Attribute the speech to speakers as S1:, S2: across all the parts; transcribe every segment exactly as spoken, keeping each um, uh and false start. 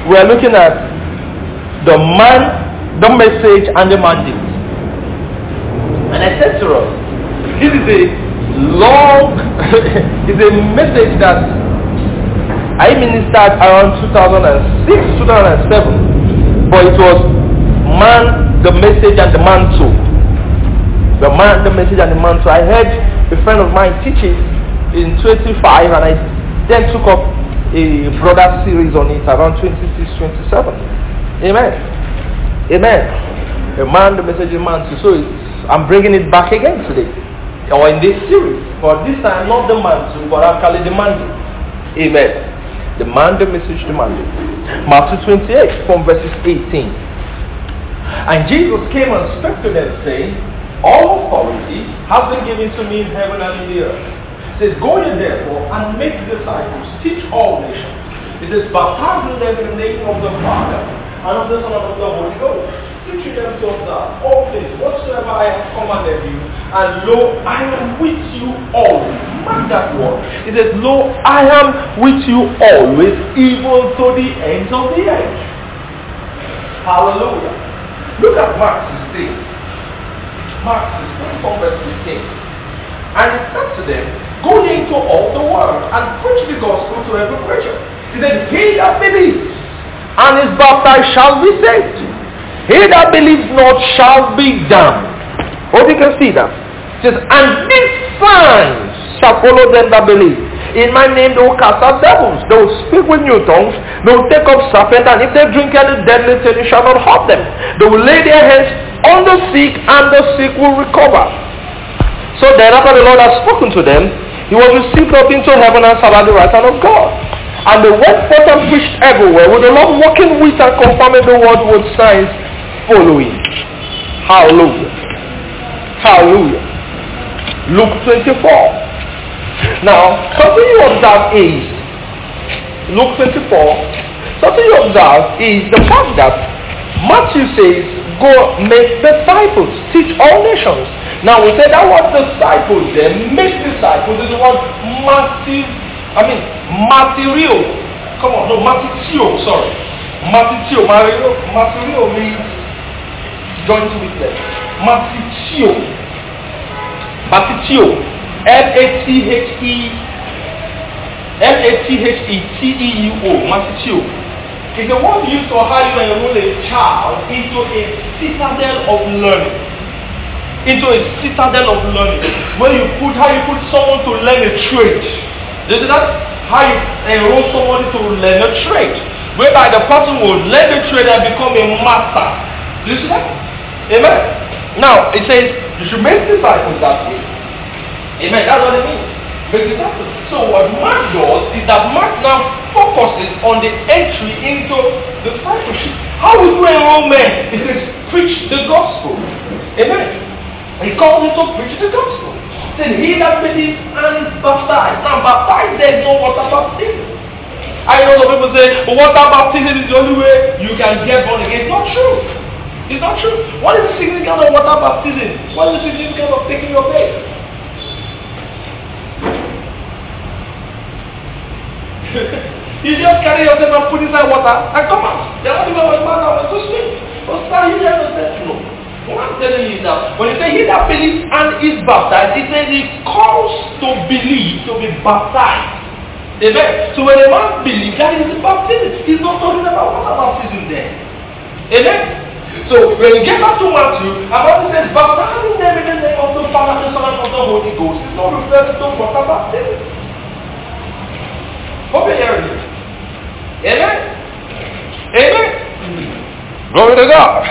S1: we are looking at the man, the message, and the mandate. And I said to us, this is a long, it's a message that I ministered around two thousand six, two thousand seven, but it was man, the message, and the mantle. The man, the message, and the mantle. I heard a friend of mine teach it in twenty-five, and I then took up a broader series on it around twenty-six, twenty-seven. Amen. Amen. A man, the message, and the mantle. So it's, I'm bringing it back again today, or in this series. But this time, not the mantle, but actually the mandate. Amen. The man, the message, the mandate. Matthew twenty-eight, from verses eighteen. And Jesus came and spoke to them, saying, all authority has been given to me in heaven and in the earth. It says, go ye therefore and make disciples, teach all nations. It says, baptizing them in the name of the Father, and of the Son, and of the Holy Ghost, teaching them to observe all things whatsoever I have commanded you. And lo, I am with you always. Mark that word. It says, lo, I am with you always, even to the ends of the age. Hallelujah. Look at Mark sixteen. Mark sixteen from verse fifteen. And it said to them, go ye into all the world and preach the gospel to every creature. He said, he that believes and is baptized shall be saved. He that believes not shall be damned. Hope you can see that. It says, and these signs shall follow them that believe. In my name they will cast out devils. They will speak with new tongues. They will take up serpents, and if they drink any deadly thing, it shall not hurt them. They will lay their hands on the sick, and the sick will recover. So then, after the Lord had spoken to them, he was received up into heaven and sat at the right hand of God. And they went forth and preached everywhere, with the Lord working with and confirming the word with signs following. Hallelujah. Hallelujah. Luke twenty-four. Now, something you observe is, Luke twenty-four, something you observe is the fact that Matthew says, go make disciples, teach all nations. Now we say that word disciples then, make disciples is the word massive, I mean, material. Come on, no, matitio, sorry. Matitio, material, material means join to witness. Matitio. Matitio. M A T H E M A T H E T E U O, Matitio. It's a word used for how you enroll a child into a citadel of learning. Into a citadel of learning. Where you put, how you put someone to learn a trade. Do you see that? How you enroll someone to learn a trade. Whereby the person will learn the trade and become a master. Do you see that? Amen? Now, it says, you should make disciples that way. Amen. That's what it means. Make disciples. So what Mark does is that Mark now focuses on the entry into discipleship. How we do enroll men? It says preach the gospel. Amen. He calls it to preach the gospel. Then he that believes and is baptized. Now baptized, there is no water baptism. I know some people say, well, water baptism is the only way you can get born again. It's not true. It's not true. What is the significance of water baptism? What is the significance of taking your faith? You just carry yourself and put inside water and come out. They're not even going to to swim. So start using yourself. No. What I'm telling you is that when you say he that believes and is baptized, it says he calls to believe, to be baptized. Amen. So when a man believes, that is baptism. He's not talking about water baptism there. Amen. So when you get back to Matthew, about it says baptizing them in the name of the Father, the Son, and of the Holy Ghost. It's not referring to water baptism. Hope you're hearing it. Amen? Amen? Mm-hmm. Glory to God.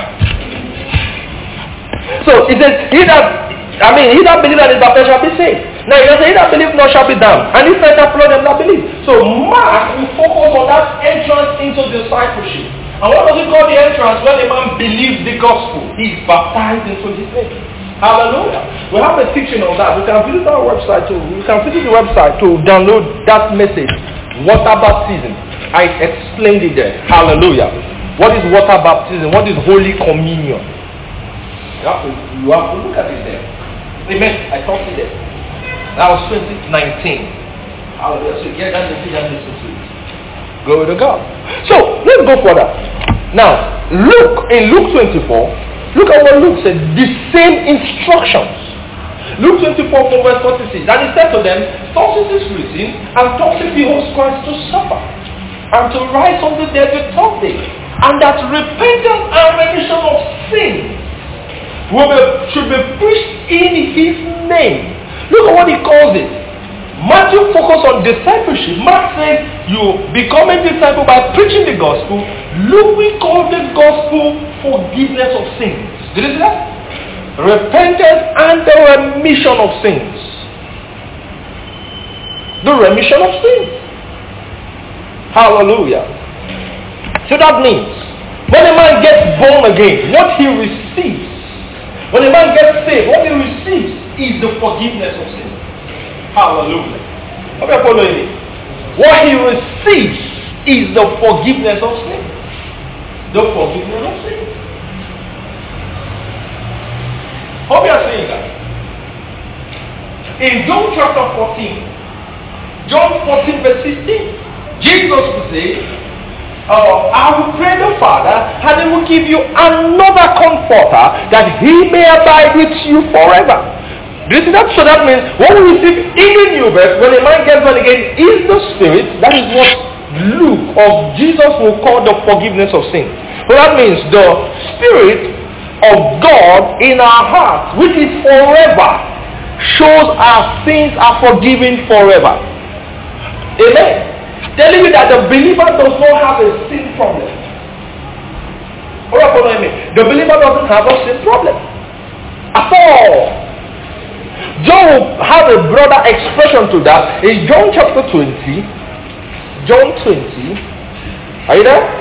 S1: So it says, he that, I mean, he that believes that is baptized shall be saved. Now it says, he that believes not shall be damned. And he said that follow them that believe. So Mark will focus on that entrance into discipleship. And what does he call the entrance? When a man believes the gospel, he is baptized into his name. Hallelujah. We have a teaching on that. We can visit our website too. We can visit the website to download that message. Water baptism. I explained it there. Hallelujah. What is water baptism? What is Holy Communion? You have to, you have to look at it there. Amen. I taught it there. That was twenty nineteen. Hallelujah. So get that message and listen to it. Glory to God. So, let's go further. Now, Luke, in Luke twenty-four, look at what Luke said. The same instructions. Luke twenty-four from verse forty-six. And he said to them, thus it is written, and thus it behoves Christ to suffer, and to rise from the dead the third day, and that repentance and remission of sins will be, should be preached in his name. Look at what he calls it. Matthew focuses on discipleship. Mark says you become a disciple by preaching the gospel. Luke we call the gospel forgiveness of sins. Did you see that? Repentance and the remission of sins. The remission of sins. Hallelujah. So that means when a man gets born again, what he receives, when a man gets saved, what he receives is the forgiveness of sins. Hallelujah. Okay, following me. What he receives is the forgiveness of sin. The forgiveness of sin. Hope you are saying that. In John chapter fourteen, John fourteen verse sixteen, Jesus will say, uh, I will pray the Father, and he will give you another comforter, that he may abide with you forever. Do you see that? So that means what we receive in the new birth, when a man gets born again, is the Spirit. That is what Luke of Jesus will call the forgiveness of sin. So that means the Spirit of God in our hearts, which is forever, shows our sins are forgiven forever. Amen. Telling you that the believer does not have a sin problem. What are you The believer doesn't have a sin problem at all. John will have a broader expression to that in John chapter twenty. John twenty. Are you there?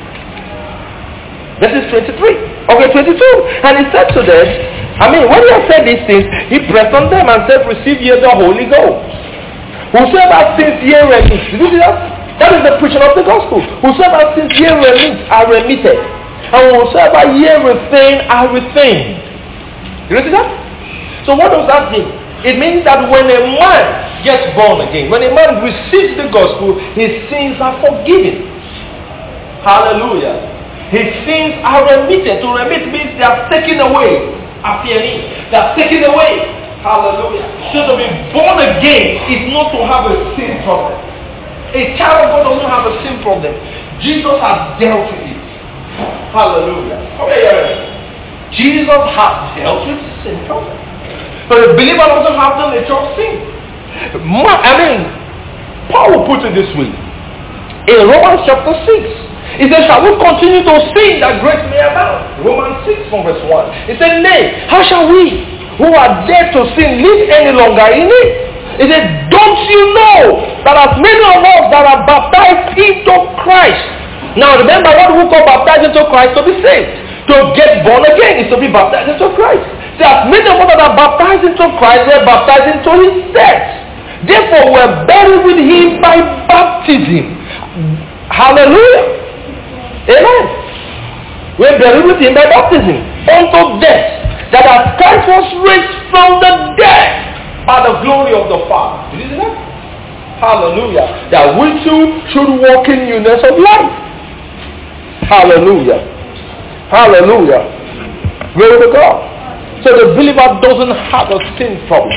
S1: This is twenty-three. Okay, twenty-two. And he said to them, I mean, when he had said these things, he pressed on them and said, receive ye the Holy Ghost. Whosoever sins ye remit. Did you see that? That is the preaching of the gospel. Whosoever sins ye remit are remitted. And whosoever ye refrain are retained. You see that? So what does that mean? It means that when a man gets born again, when a man receives the gospel, his sins are forgiven. Hallelujah. His sins are remitted. To remit means they are taken away. Appearing. They are taken away. Hallelujah. So to be born again is not to have a sin problem. A child of God doesn't have a sin problem. Jesus has dealt with it. Hallelujah. Okay, Jesus has dealt with sin problem. But the believer doesn't have the nature of sin. I mean, Paul put it this way. In Romans chapter six, he says, shall we continue to sin that grace may abound? Romans six from verse one. He said, nay, how shall we who are dead to sin live any longer in it? He said, don't you know that as many of us that are baptized into Christ. Now remember, what we call baptized into Christ to be saved. To get born again is to be baptized into Christ. See, as many of us that are baptized into Christ, we are baptized into his death. Therefore, we are buried with him by baptism. Hallelujah. Amen. We are buried with him by baptism unto death. That as Christ was raised from the dead by the glory of the Father. Did you see that? Hallelujah. That we too should walk in newness of life. Hallelujah. Hallelujah. Glory to God. So the believer doesn't have a sin problem.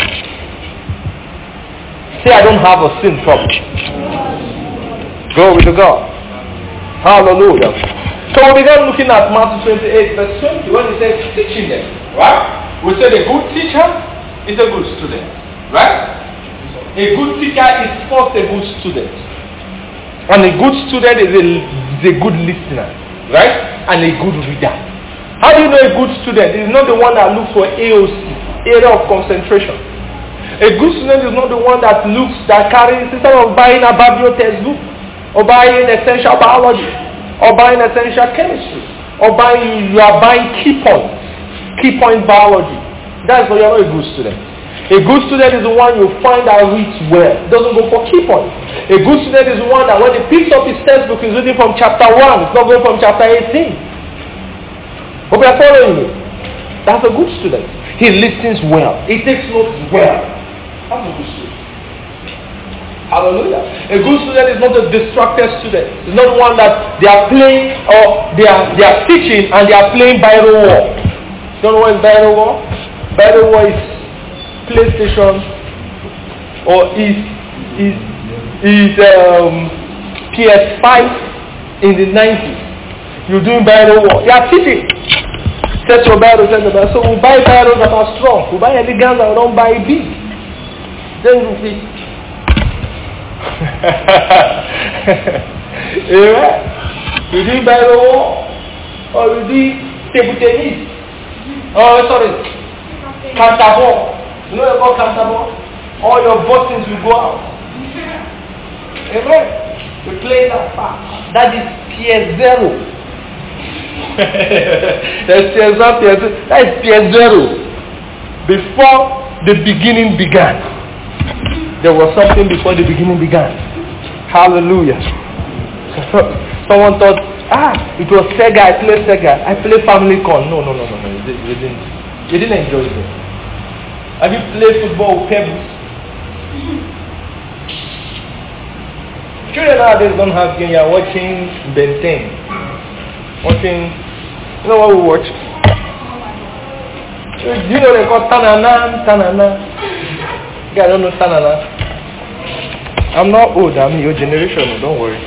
S1: Say, I don't have a sin problem. Glory to God. Hallelujah. So we began looking at Matthew twenty-eight verse twenty when he says teaching them. Right? We said a good teacher is a good student. Right? A good teacher is first a good student. And a good student is a, is a good listener. Right? And a good reader. How do you know a good student? Is not the one that looks for A O C, area of concentration. A good student is not the one that looks, that carries, instead of buying a Babio textbook, or buying essential biology, or buying essential chemistry, or buying, you are buying key points, key point biology. That's why you're not a good student. A good student is the one you find that reads well. Doesn't go for key points. A good student is the one that when he picks up his textbook, he's reading from chapter one. It's not going from chapter eighteen. Hope you are following me. That's a good student. He listens well. He takes notes well. That's a good student.
S2: Hallelujah. A good student is not a distracted student. It's not one that they are playing or they are they are teaching and they are playing Bible War. You don't know what is Bible War? Bible War is PlayStation or is is is um, P S five in the nineties. You're doing Bible War. They are teaching. Set your Bible, set your Bible. So we buy Bibles that are strong. We buy any guns that we don't buy big. Then you see. Amen. You do Bible War or you do table tennis. Oh, sorry. Counter ball. You know about counter ball? All your buttons will go out. Amen. You play that part. That is P S zero. That's P S one, P S two. That is P S zero. Before the beginning began. There was something before the beginning began. Hallelujah. Someone thought, ah, it was Sega, I play Sega, I play Family Con. No, no, no, no, no. You didn't, you didn't enjoy it. Have you played football with pebbles? Children nowadays don't have game. You are watching Ben ten. Watching, you know what we watch? You know they call Tanana, Tanana. I don't know Tanana. I'm not old, I'm your generation, don't worry.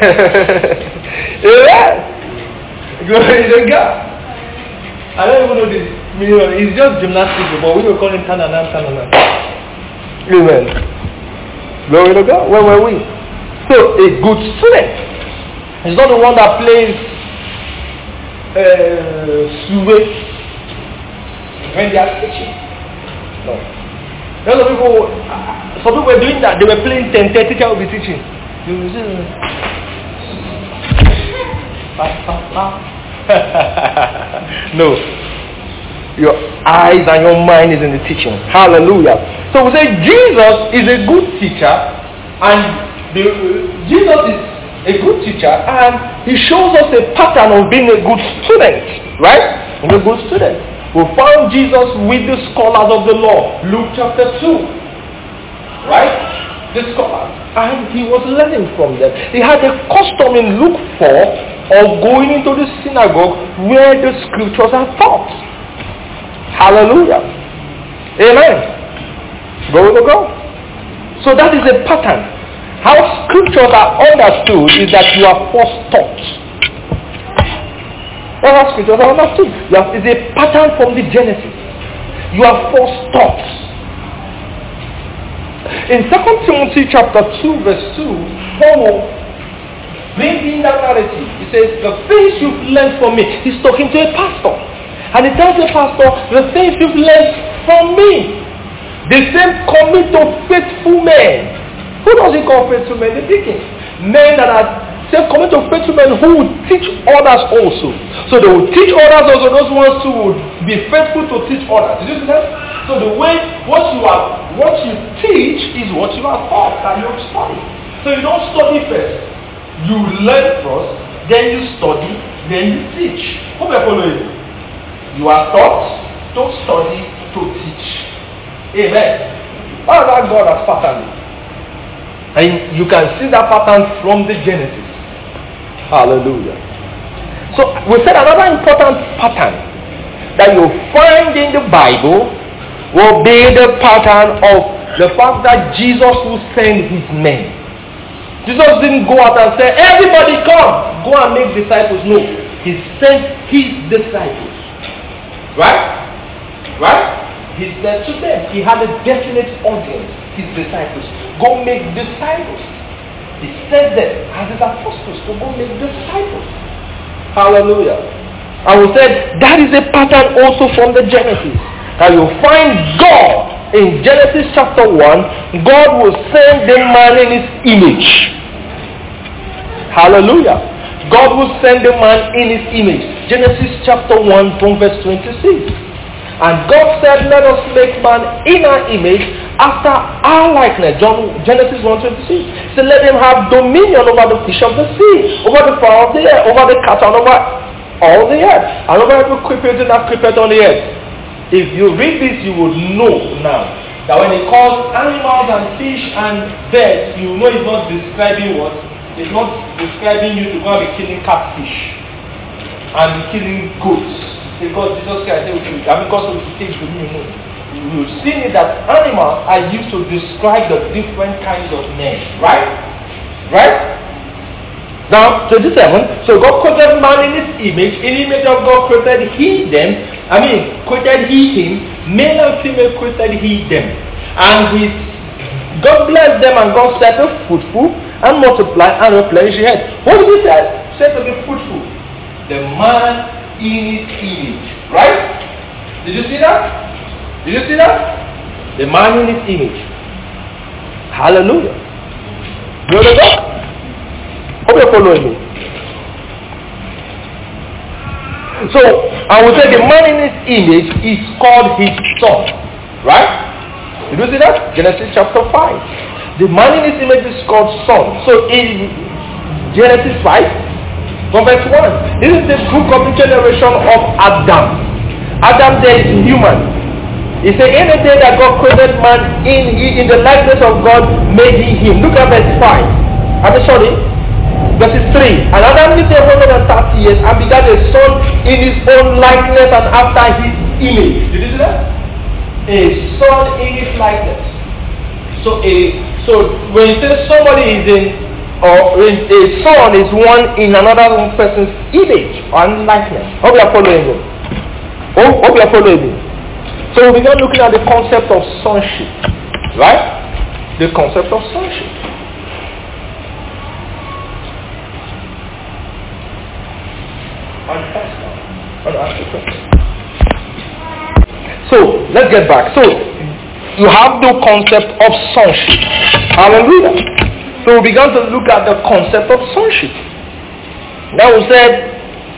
S2: Yeah. Glory to God. I don't even know this meaning. It's just gymnastics, but we will call it Tanana, Tanana. Amen. Glory to God. Where were we? So, a good student is not the one that plays uh, suwe when they are teaching. No. Some people, some people were doing that. They were playing ten. The teacher will be teaching. No. Your eyes and your mind is in the teaching. Hallelujah. So we say Jesus is a good teacher, and the, Jesus is a good teacher, and he shows us a pattern of being a good student. Right? A good student. We found Jesus with the scholars of the law, Luke chapter two, right? The scholars, and he was learning from them. He had a custom in Luke four of going into the synagogue where the scriptures are taught. Hallelujah. Amen. Go to go. So that is a pattern. How scriptures are understood is that you are first taught. That's how scriptures are understood. It's a pattern from the Genesis. You are first taught. In Second Timothy chapter two, verse two, Paul brings in that narrative. He says, the things you've learned from me. He's talking to a pastor. And he tells the pastor, the things you've learned from me. The same commit to faithful men. Who does he call faithful men? The deacons. Men that are Say, commit to faithful men who will teach others also. So they will teach others also, those ones who will be faithful to teach others. Did you see that? So the way, what you are, what you teach is what you are taught, and you study. So you don't study first. You learn first, then you study, then you teach. Hope I follow you. You are taught to study, to teach. Amen. All that God has patterned. And you can see that pattern from the Genesis. Hallelujah. So we said another important pattern that you find in the Bible will be the pattern of the fact that Jesus will send his men. Jesus didn't go out and say, everybody come, go and make disciples. No. He sent his disciples. Right? Right? He said to them, he had a definite audience, his disciples. Go make disciples. He sent them as his apostles to go make disciples. Hallelujah. And we said that is a pattern also from the Genesis. That you find God in Genesis chapter one, God will send the man in his image. Hallelujah. God will send the man in his image. Genesis chapter one from verse twenty-six. And God said, let us make man in our image after our likeness. John, Genesis one twenty-six. So let him have dominion over the fish of the sea, over the fowl of the air, over the cattle, and over all the earth, and over every creeper that creepeth on the earth. If you read this, you will know now That when he calls animals and fish and birds, you know it's not describing what? It's not describing you to go and be killing catfish and be killing goats. Because Jesus Christ said, I mean, because of the stage to me, you know. We've seen it that animals are used to describe the different kinds of men. Right? Right? Now, twenty-seven. So God created man in his image. In the image of God created he them. I mean, created he him. Male and female created he them. And he, God blessed them and God said to be fruitful and multiply and replenish the earth. What did he say? Said to be fruitful. The man in his image. Right? Did you see that? Did you see that? The man in his image. Hallelujah. Glory to God. Hope you're following me. So, I would say the man in his image is called his son. Right? Did you see that? Genesis chapter five. The man in his image is called son. So, in Genesis five, from verse one, this is the book of the generation of Adam. Adam there is human. He said, in the day that God created man, in in the likeness of God made he him. Look at verse five. I'm sorry. Verse three. And Adam lived one hundred thirty years and begat a son in his own likeness and after his image. Did you see that? A son in his likeness. So a so when you say somebody is in, or when a son is one in another person's image and likeness. Hope you are following me. Hope, hope you are following me. So we began looking at the concept of sonship. Right? The concept of sonship. So let's get back. So you have the concept of sonship. Hallelujah. So we began to look at the concept of sonship. Now we said,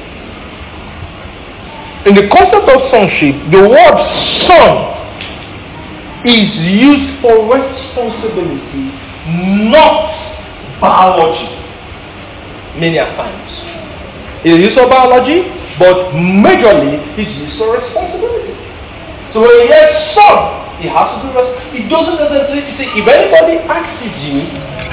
S2: in the concept of sonship, the word son is used for responsibility, not biology. Many a times. It is used for biology, but majorly it's used for responsibility. So when he hears son, he has to do responsibility. It doesn't necessarily say, if anybody asks you,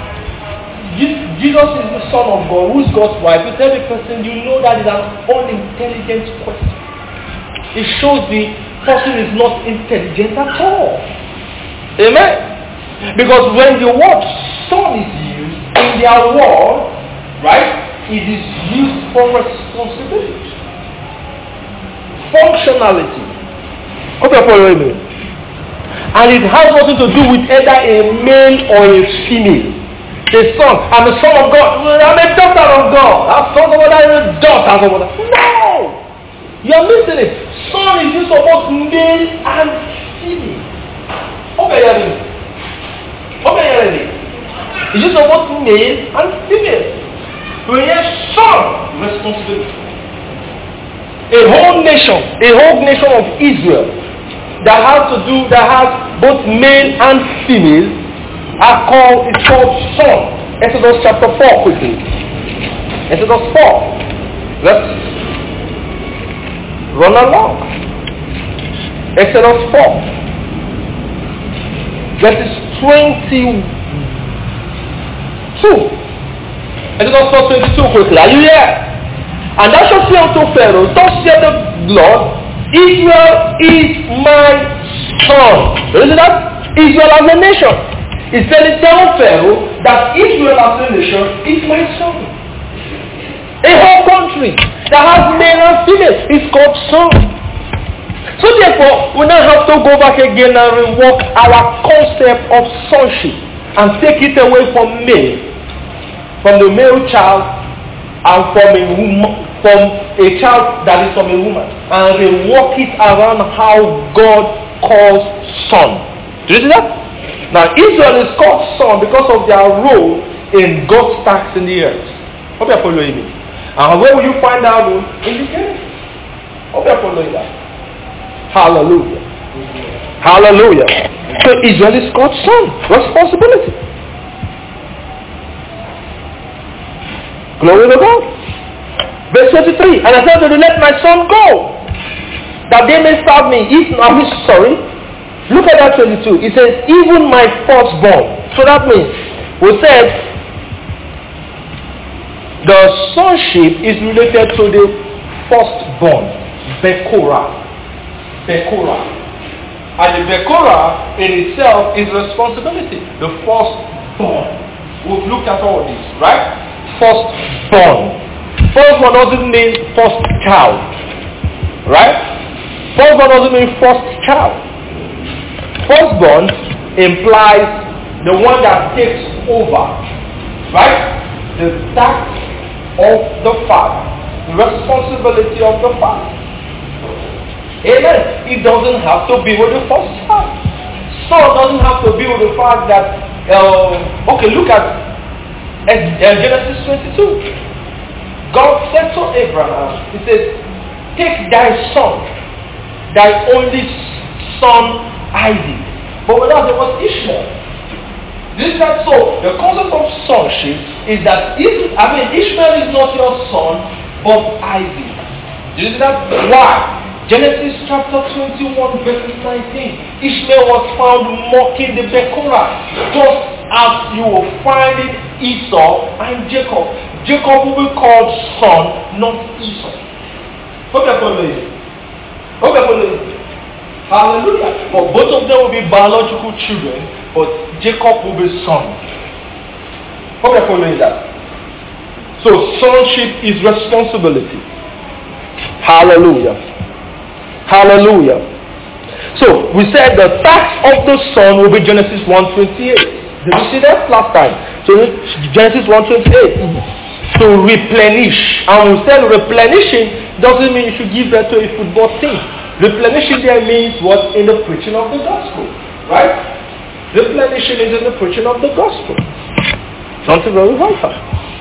S2: Jesus is the Son of God, who's God's wife, you tell the person, you know that is an unintelligent question. It shows the person is not intelligent at all. Amen? Because when the word son is used in their world, right, it is used for responsibility, functionality. Hope you're following me. And it has nothing to do with either a male or a female. The son, I'm a son of God. I'm a daughter of God. I'm son of God. I'm a daughter of God. No! You're missing it. Son is used for both male and female. Okay, you're hearing me. Okay, you're hearing me. It's used for both male and female. When you're son, responsibility. A whole nation, a whole nation of Israel that has to do, that has both male and female, are called, it's called son. Exodus chapter four quickly. Exodus four. Let's run along. Exodus four. Verses twenty-two. Exodus four twenty-two quickly. Are you here? And thou shalt say unto Pharaoh, thus saith the Lord, Israel is my son. Isn't that? Israel as a nation. He said, tell Pharaoh that Israel as a nation is my son. A whole country that has male and female is called son. So therefore, we now have to go back again and rework our concept of sonship and take it away from male, from the male child, and from a woman, from a child that is from a woman, and rework it around how God calls son. Do you see that? Now, Israel is called son because of their role in God's task in the earth. Hope you're following me. And where will you find out? In the Genesis. Hope you're following that. Hallelujah. Hallelujah. So Israel is called son. Responsibility. Glory to God. Verse twenty-three. And I said to let my son go, that they may serve me. If not, sorry. Look at that twenty-two. It says, even my firstborn. So that means, we said, the sonship is related to the firstborn. Bekora. Bekora. And the Bekora in itself is responsibility. The firstborn. We've looked at all this, right? Firstborn. Firstborn doesn't mean first child. Right? Firstborn doesn't mean first child. Firstborn implies the one that takes over. Right? The task of the father. The responsibility of the father. Amen. It doesn't have to be with the first child. So it doesn't have to be with the fact that, uh, okay, look at uh, Genesis twenty-two. God said to Abraham, he says, take thy son, thy only son Isaac. But without there was Ishmael. This is that so. The concept of sonship is that if, I mean, Ishmael is not your son, but Isaac. You see that? Why? Genesis chapter twenty-one verses nineteen. Ishmael was found mocking the Bekora, just as you will find it Esau and Jacob. Jacob will be called son, not Esau. Hope you're following. Hope you're following. Hallelujah. For both of them will be biological children, but Jacob will be son. Hope you're following that. So sonship is responsibility. Hallelujah. Hallelujah. So we said the task of the son will be Genesis one twenty-eight. Did you see that last time? So Genesis one twenty-eight. To replenish. And we said replenishing doesn't mean you should give that to a football team. Replenishing there means what? In the preaching of the gospel. Right? Replenishing is in the preaching of the gospel. Something very vital.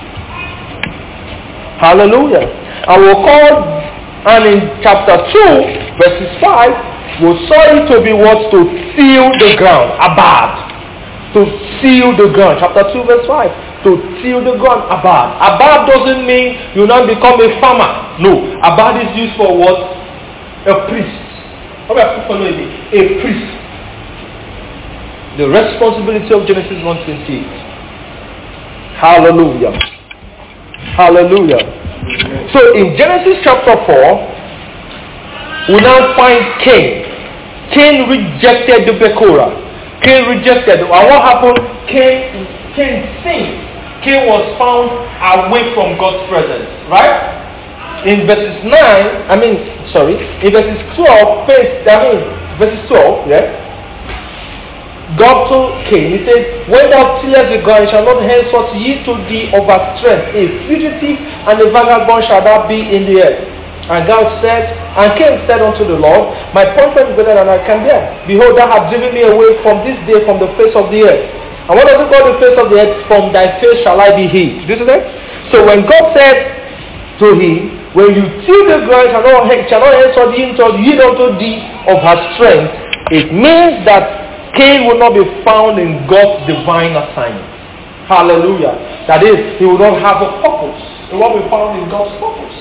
S2: Hallelujah. And we'll call, and in chapter two, verses five, we saw it to be what? To till the ground. Abad. To till the ground. Chapter two, verse five. To till the ground. Abad. Abad doesn't mean you now become a farmer. No. Abad is used for what? A priest. How about you following me? A priest. The responsibility of Genesis one twenty-eight. Hallelujah. Hallelujah. So in Genesis chapter four, we now find Cain. Cain rejected the Bekora. Cain rejected. And what happened? Cain, Cain sinned. Cain was found away from God's presence. Right? In verses nine, I mean, sorry, in verses twelve, I mean, verses twelve, yeah? God told Cain, he said, when thou tillest the ground, shall not henceforth yield to thee overstrength. A fugitive and a vagabond shall thou be in the earth. And God said, and Cain said unto the Lord, my punishment is greater than I can bear. Behold, thou hast driven me away from this day from the face of the earth. And what does it call the face of the earth? From thy face shall I be hid. Do you see that? So when God said to him, when you till the ground, shall not, shall not henceforth yield unto thee of her strength, it means that Cain will not be found in God's divine assignment. Hallelujah. That is, he will not have a purpose. He will not be found in God's purpose.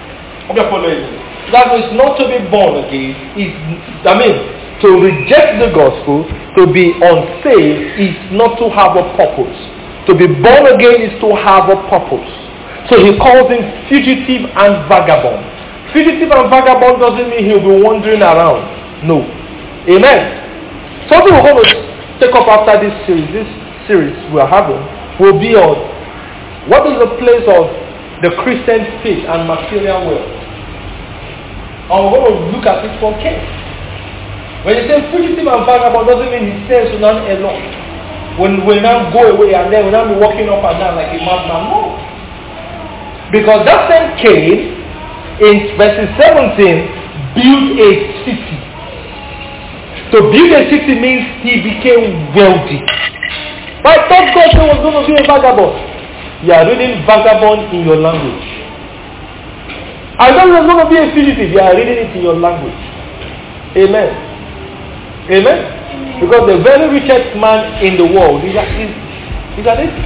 S2: That means not to be born again is, I mean, to reject the gospel, to be unsaved is not to have a purpose. To be born again is to have a purpose. So he calls him fugitive and vagabond. Fugitive and vagabond doesn't mean he'll be wandering around. No. Amen. Something we're going to take up after this series, this series we're having, will be on what is the place of the Christian faith and material wealth. And we're going to look at it from Cain. When you say fugitive and vagabond, doesn't mean he stands to none alone. When we now go away and then we now be walking up and down like a madman. No. Because that same Cain, in verses seventeen, built a city. To build a city means he became wealthy. But I thought God was going to be a vagabond. You are reading vagabond in your language. I thought he was going to be a fugitive. You are reading it in your language. Amen. Amen. Because the very richest man in the world is, is, is that it?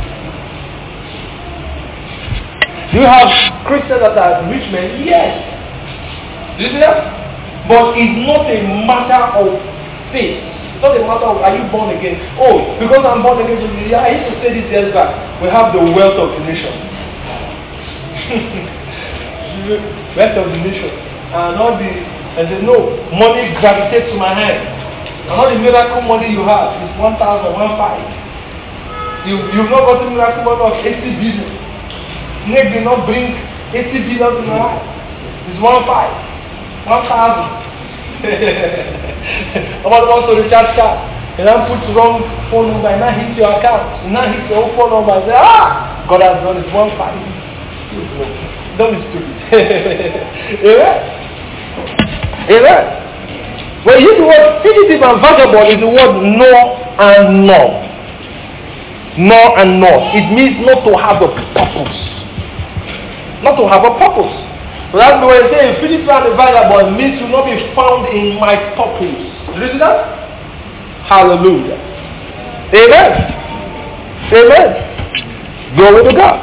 S2: Do you have Christians that are rich men? Yes. Do you see that? But it's not a matter of faith. Not a matter of are you born again. Oh, because I'm born again. Yeah, I used to say this years back. We have the wealth of the nation. Wealth of the nation. And all the, and they know, money gravitates to my hand. And all the miracle money you have is one thousand, one five. You, you've not got the miracle money of eighty billion. Snake did not bring eighty billion to your house. It's one five, one thousand. Somebody wants to recharge card. And then put wrong phone number and now hit your account. And now hit your own phone number and say, ah, God has done it one five. Don't be stupid. Amen. Amen. When you use the word fugitive and vagabond, is the word no and no. No and no. It means not to have a purpose. Not to have a purpose. So that's the way I say fugitive and vagabond means to not be found in my purpose. Do you see that? Hallelujah. Amen. Amen. Glory to God.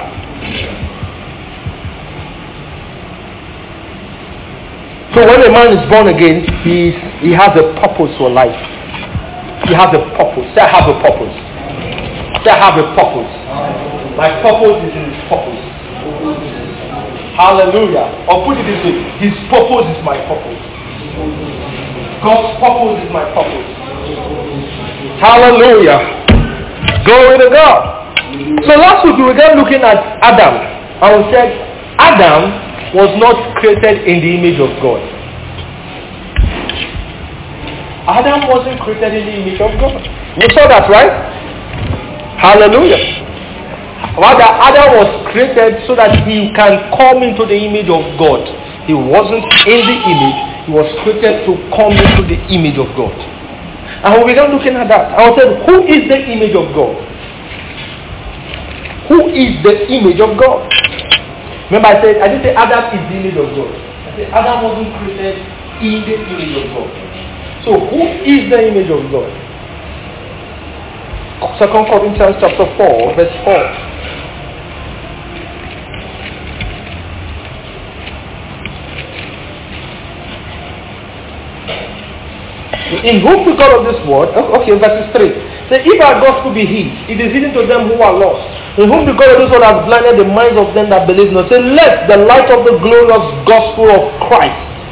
S2: So when a man is born again, he he has a purpose for life. He has a purpose. Say, I have a purpose. Say, I have a purpose. My purpose is in his purpose. Hallelujah. Or put it this way, his purpose is my purpose. God's purpose is my purpose. Hallelujah. Glory to God. So last week we began looking at Adam. And we said Adam was not created in the image of God. Adam wasn't created in the image of God. You saw that, right? Hallelujah. Rather, Adam was created so that he can come into the image of God. He wasn't in the image. He was created to come into the image of God. And we began looking at that. I said, who is the image of God? Who is the image of God? Remember I said, I didn't say Adam is the image of God. I said Adam wasn't created in the image of God. So who is the image of God? Second Corinthians chapter four, verse four. In whom the God of this world, okay, verse three. Say, if our gospel be hid, it is hidden to them who are lost. In whom the God of this world has blinded the minds of them that believe not. Say, let the light of the glorious gospel of Christ,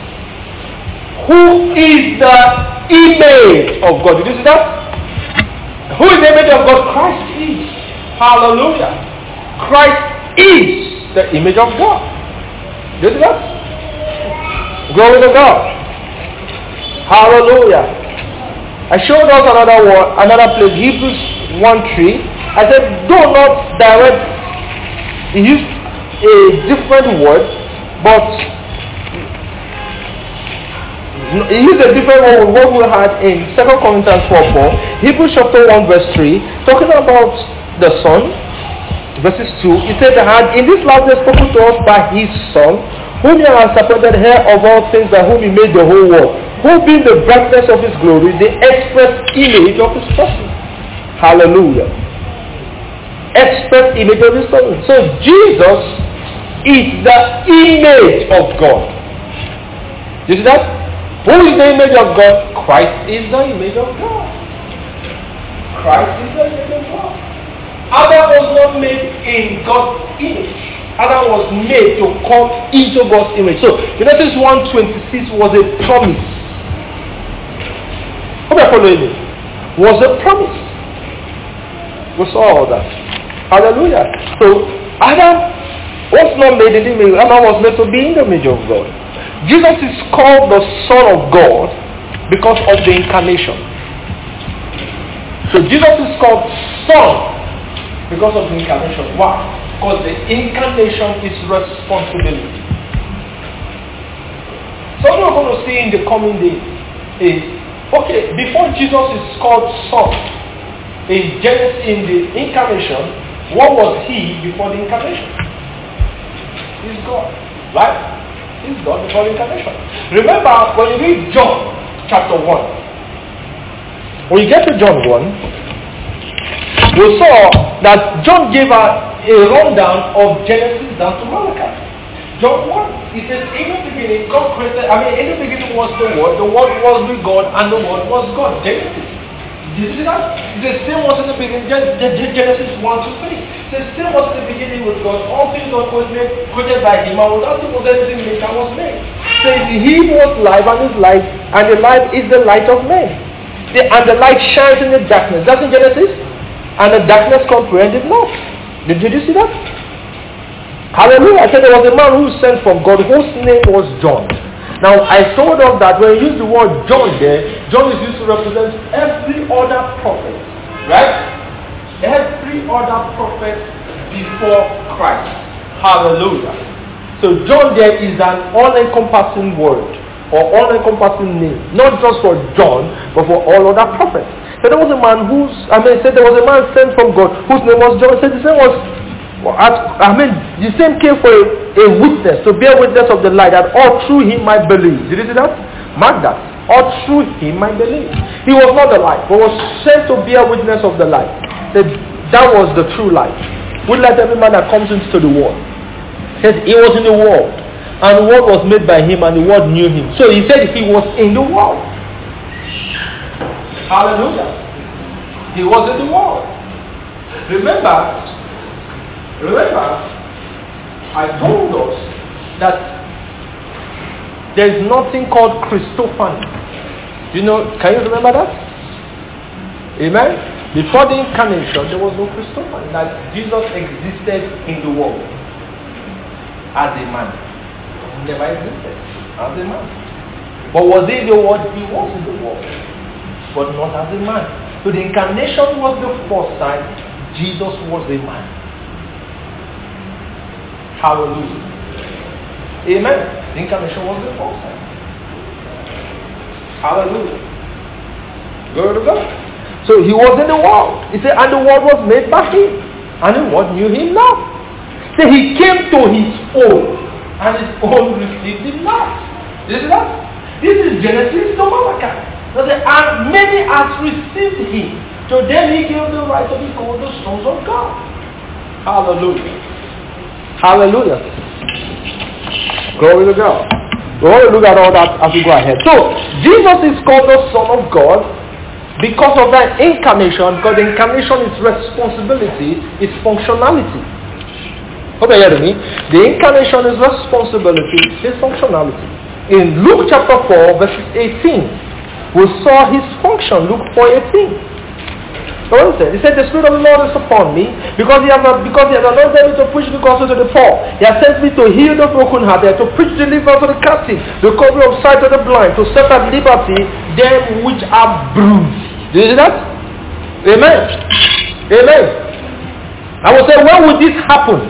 S2: who is the image of God. Did you see that? Who is the image of God? Christ is. Hallelujah. Christ is the image of God. Did you see that? Glory to God. Hallelujah. I showed us another one, another place, Hebrews one three. I said, do not direct, he used a different word, but he used a different word with what we had in Second Corinthians four four. Hebrews chapter one verse three, talking about the Son, verses two, he said, and in this last day spoken to us by his Son, whom he has separated here of all things, by whom he made the whole world, who being the brightness of his glory, the express image of his person. Hallelujah. Express image of his person. So Jesus is the image of God. You see that? Who is the image of God? Christ is the image of God. Christ is the image of God. Adam was not made in God's image. Adam was made to come into God's image. So Genesis one twenty-six was a promise. Hope you're following me. Was a promise. We saw all that. Hallelujah. So Adam was not made in the image. Adam was made to be in the image of God. Jesus is called the Son of God because of the incarnation. So Jesus is called Son because of the incarnation. Why? Because the incarnation is responsibility. So what we're going to see in the coming day is, okay, before Jesus is called Son, in Genesis, in the incarnation, what was he before the incarnation? He's God, right? He's God before the incarnation. Remember, when you read John chapter one, when you get to John one, we saw that John gave a, a rundown of Genesis down to Malachi. John one, he says, in the beginning, God created, I mean, in the beginning was the Word, the Word was with God, and the Word was God. Genesis. Did you see that? The same was in the beginning. Genesis one to three. The same was in the beginning with God. All things were created, created by Him, and without Him was anything made that was made. Says He was life, and His light, and the light is the light of men. The, and the light shines in the darkness. That's in Genesis. And the darkness comprehended not. Did, did you see that? Hallelujah. I said there was a man who was sent from God whose name was John. Now, I told us that when you use the word John there, John is used to represent every other prophet. Right? Every other prophet before Christ. Hallelujah. So, John there is an all-encompassing word or all-encompassing name. Not just for John, but for all other prophets. So, there was a man who's, I mean, said there was a man sent from God whose name was John. Said the same was I mean, the same came for a, a witness, to bear witness of the light, that all through him might believe. Did you see that? Mark that. All through him might believe. He was not the light, but was sent to bear witness of the light. That, that was the true light. We let every man that comes into the world. He said he was in the world, and the world was made by him, and the world knew him. So he said he was in the world. Hallelujah. He was in the world. Remember, Remember, I told us that there is nothing called Christophany. You know, can you remember that? Amen? Before the incarnation, there was no Christophany. That Jesus existed in the world as a man. He never existed as a man. But was he in the world? He was in the world. But not as a man. So the incarnation was the first time Jesus was a man. Hallelujah. Amen. The incarnation was the first time. Hallelujah. Glory to God. So he was in the world. He said, and the world was made by him. And the world knew him not. So he came to his own. And his own received him not. This is that? This is Genesis to Malachi. And many have received him. To them he gave the right to be called the sons of God. Hallelujah. Hallelujah. Glory to God. We're going to look at all that as we go ahead. So, Jesus is called the Son of God because of that incarnation, because the incarnation is responsibility, is functionality. Hope you hear me. The incarnation is responsibility, is functionality. In Luke chapter four, verse eighteen, we saw his function. Luke four eighteen. So what he said? He said, the Spirit of the Lord is upon me, because he has because he has anointed me to preach the gospel to the poor. He has sent me to heal the brokenhearted, to preach deliverance to the captive, the recovery of sight to the blind, to set at liberty them which are bruised. Did you see that? Amen. Amen. I will say, when will this happen?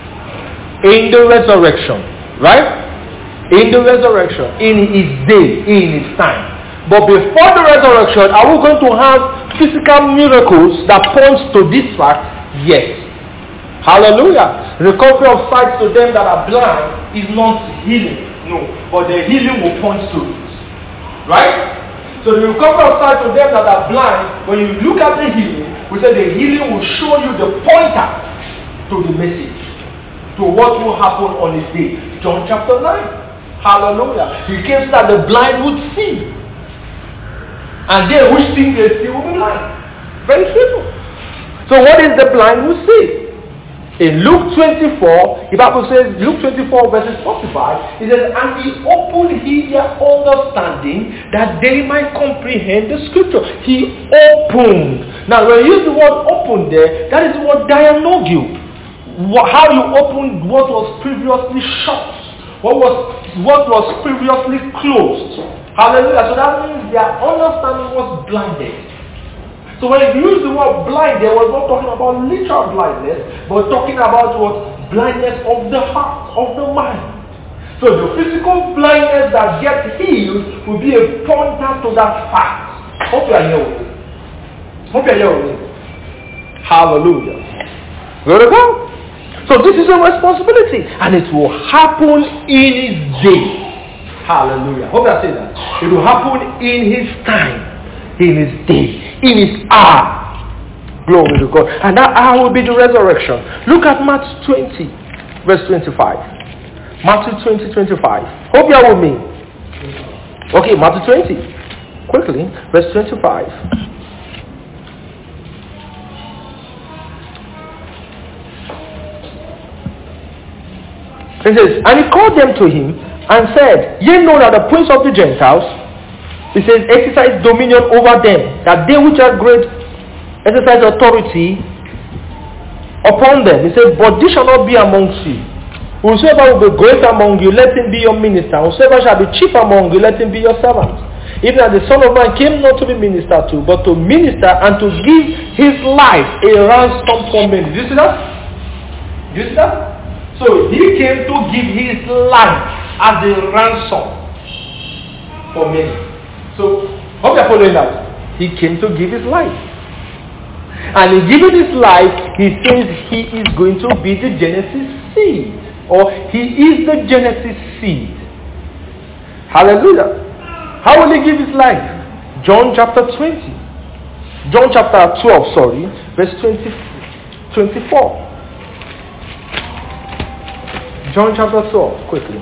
S2: In the resurrection. Right? In the resurrection. In his day. In his time. But before the resurrection, are we going to have physical miracles that points to this fact? Yes. Hallelujah. Recovery of sight to them that are blind is not healing. No. But the healing will point to it. Right? So the recovery of sight to them that are blind, when you look at the healing, we say the healing will show you the pointer to the message. To what will happen on his day. John chapter nine. Hallelujah. He came so that the blind would see. And they which think they see will be blind. Very simple. So what is the blind who see? In Luke twenty-four, the Bible says, Luke twenty-four verses forty-five, it says, and he opened he their understanding that they might comprehend the scripture. He opened. Now when you use the word open there, that is the word dianogu. How you opened what was previously shut. What was what was previously closed. Hallelujah. So that means their understanding was blinded. So when you use the word blind, they were not talking about literal blindness, but talking about what? Blindness of the heart, of the mind. So the physical blindness that gets healed will be a pointer to that fact. Hope you are here with me. Hope you are here with me. Hallelujah. Glory to God. So this is a responsibility, and it will happen in his day. Hallelujah. Hope I say that. It will happen in his time, in his day, in his hour. Glory to God. And that hour will be the resurrection. Look at Matthew twenty, verse twenty-five. Matthew twenty, twenty-five. Hope you are with me. Okay, Matthew twenty. Quickly, verse twenty-five. It says, and he called them to him and said, ye know that the prince of the Gentiles, he says, exercise dominion over them, that they which are great exercise authority upon them. He said, but this shall not be amongst you. Whosoever will be great among you, let him be your minister. Whosoever shall be chief among you, let him be your servant. Even as the Son of Man came not to be ministered to, but to minister and to give his life a ransom for many. Do you see that? Do you see that? So he came to give his life as a ransom for many. So, hope you're following that. He came to give his life. And in giving his life, he says he is going to be the Genesis seed. Or he is the Genesis seed. Hallelujah. How will he give his life? John chapter twenty. John chapter twelve, sorry. Verse twenty, twenty-four. John chapter twelve, quickly.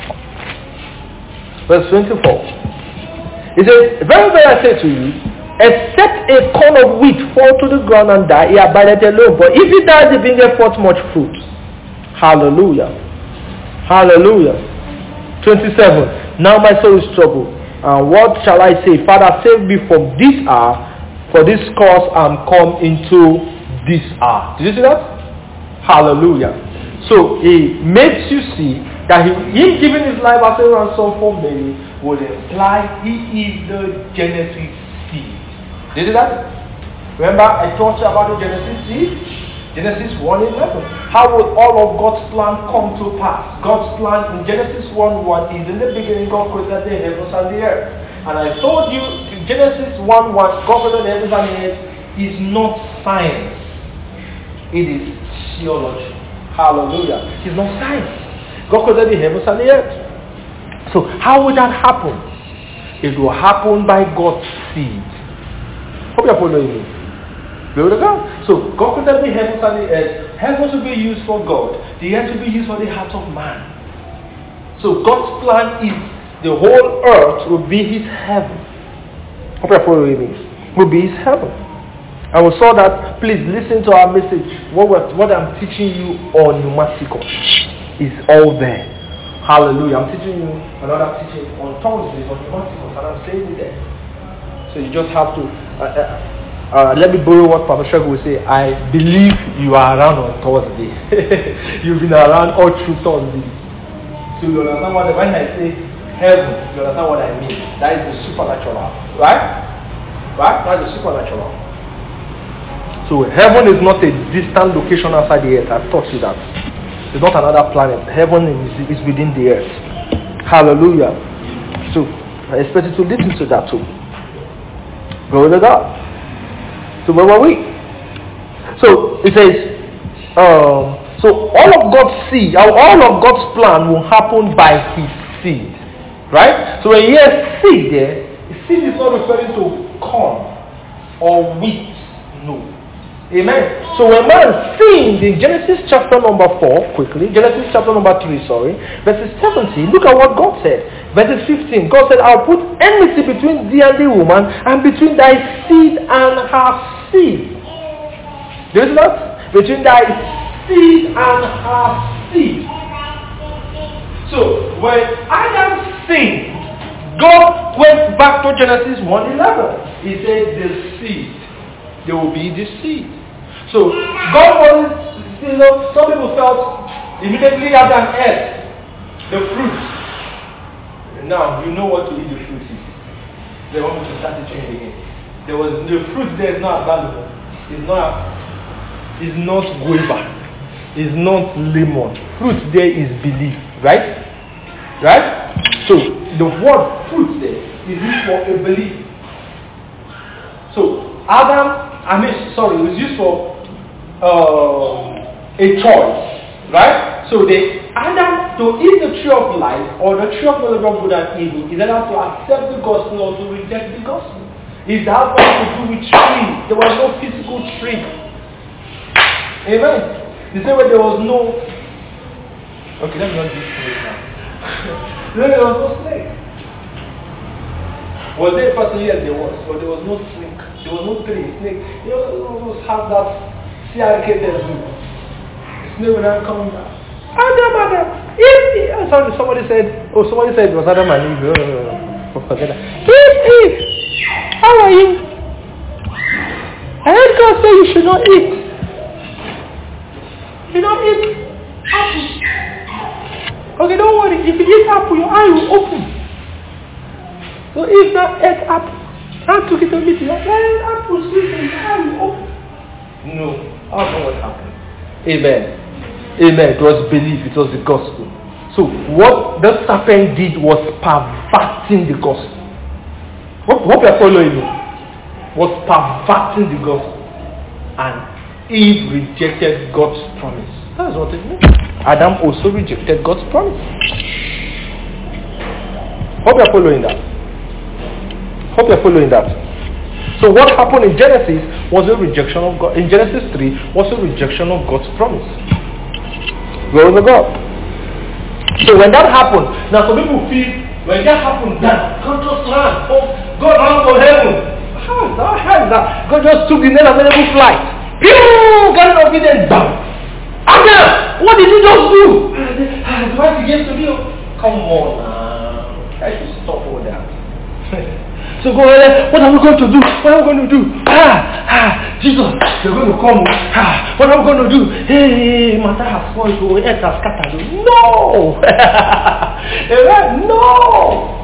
S2: Verse twenty-four. He says, very, very I say to you, except a corn of wheat fall to the ground and die, he abideth alone. But if he dies, he bringeth forth much fruit. Hallelujah. Hallelujah. twenty-seven. Now my soul is troubled. And what shall I say? Father, save me from this hour, for this cause I'm come into this hour. Did you see that? Hallelujah. So he makes you see that he, him giving his life as a ransom for many would imply he is the Genesis seed. Did you see that? Remember I taught you about the Genesis seed? Genesis one eleven. How would all of God's plan come to pass? God's plan in Genesis one one is in the beginning God created the heavens and the earth. And I told you in Genesis one one, God created the heavens and the earth is not science. It is theology. Hallelujah. It's not science. God created the heavens and the earth. So how will that happen? It will happen by God's seed. Hope you're following me. Glory to God. So God created the heavens and the earth. Heavens will be used for God. The earth will be used for the heart of man. So God's plan is the whole earth will be his heaven. Hope you're following me. Will be his heaven. And we saw that. Please listen to our message. What, we're, what I'm teaching you on pneumaticos is all there. Hallelujah. I'm teaching you another teaching on Thursdays on pneumaticos, and I'm saying it there. So you just have to, uh, uh, uh, let me borrow what Pastor Shego will say. I believe you are around on Thursday. You've been around all through Thursday. So you understand what, when I say heaven, you understand what I mean. That is the supernatural. Right? Right? That's the supernatural. So heaven is not a distant location outside the earth. I've taught you that. It's not another planet. Heaven is, is within the earth. Hallelujah. So I expect you to listen to that too. Glory to God. So where were we? So it says, um, so all of God's seed, all of God's plan will happen by his seed. Right? So when you hear seed there, seed is not referring to corn or wheat. No. Amen. So when man sinned in Genesis chapter number four, quickly, Genesis chapter number three, sorry, verses seventeen, look at what God said. Verses fifteen, God said, I'll put enmity between thee and the woman, and between thy seed and her seed. Do you see that? Between thy seed and her seed. So when Adam sinned, God went back to Genesis one eleven. He said, the seed. There will be the seed. So God wanted, you know, some people felt immediately Adam ate the fruit. Now you know what to eat the fruit is. They want me to start teaching again. There was the fruit there is not available. It's not it's not guava. It's not lemon. Fruit there is belief, right? Right? So the word fruit there is used for a belief. So Adam, I mean, sorry, it was used for uh, a choice, right? So they Adam to eat the tree of life or the tree of knowledge of good and evil is either to accept the gospel or to reject the gospel. It has nothing to do with trees. There was no physical tree. Amen. The same way there was no. Okay, let me not do snake now. There was no snake. Was there a person? Yes, there was, but there was no snake. There was no tree, snake. You know, those have that C R K test. Snake will not come down. Adam, Adam, If, sorry, somebody said, oh, somebody said it was Adam and Eve. Oh, forget that. If, if, how are you? I heard God say you should not eat. You don't eat apple. Okay, don't worry. If you eat apple, your eye will open. So if that ate apple, I took it to meet you. Apple sweet and your eye will open. No, I don't know what happened. Amen. Amen. It was belief. It was the gospel. So what the serpent did was perverting the gospel. What, what we are following me was perverting the gospel. And Eve rejected God's promise. That's what it means. Adam also rejected God's promise. Hope you are following that. Hope you are following that. So what happened in Genesis was a rejection of God. In Genesis three was a rejection of God's promise. Glory to God. So when that happened, now some people feel when that happened, that God just ran. Oh, God ran from heaven. How is that? How is that? God just took the available flight. Pew! Got an obedient down. Adam, what did you just do? The wife begins to do. Come on now. I should stop all that. So go ahead, what are we going to do? What are we going to do? Ah, ah, Jesus, they're going to come. Ah, what are we going to do? Hey, matter has spoiled, so earth has scattered. No! Amen? No!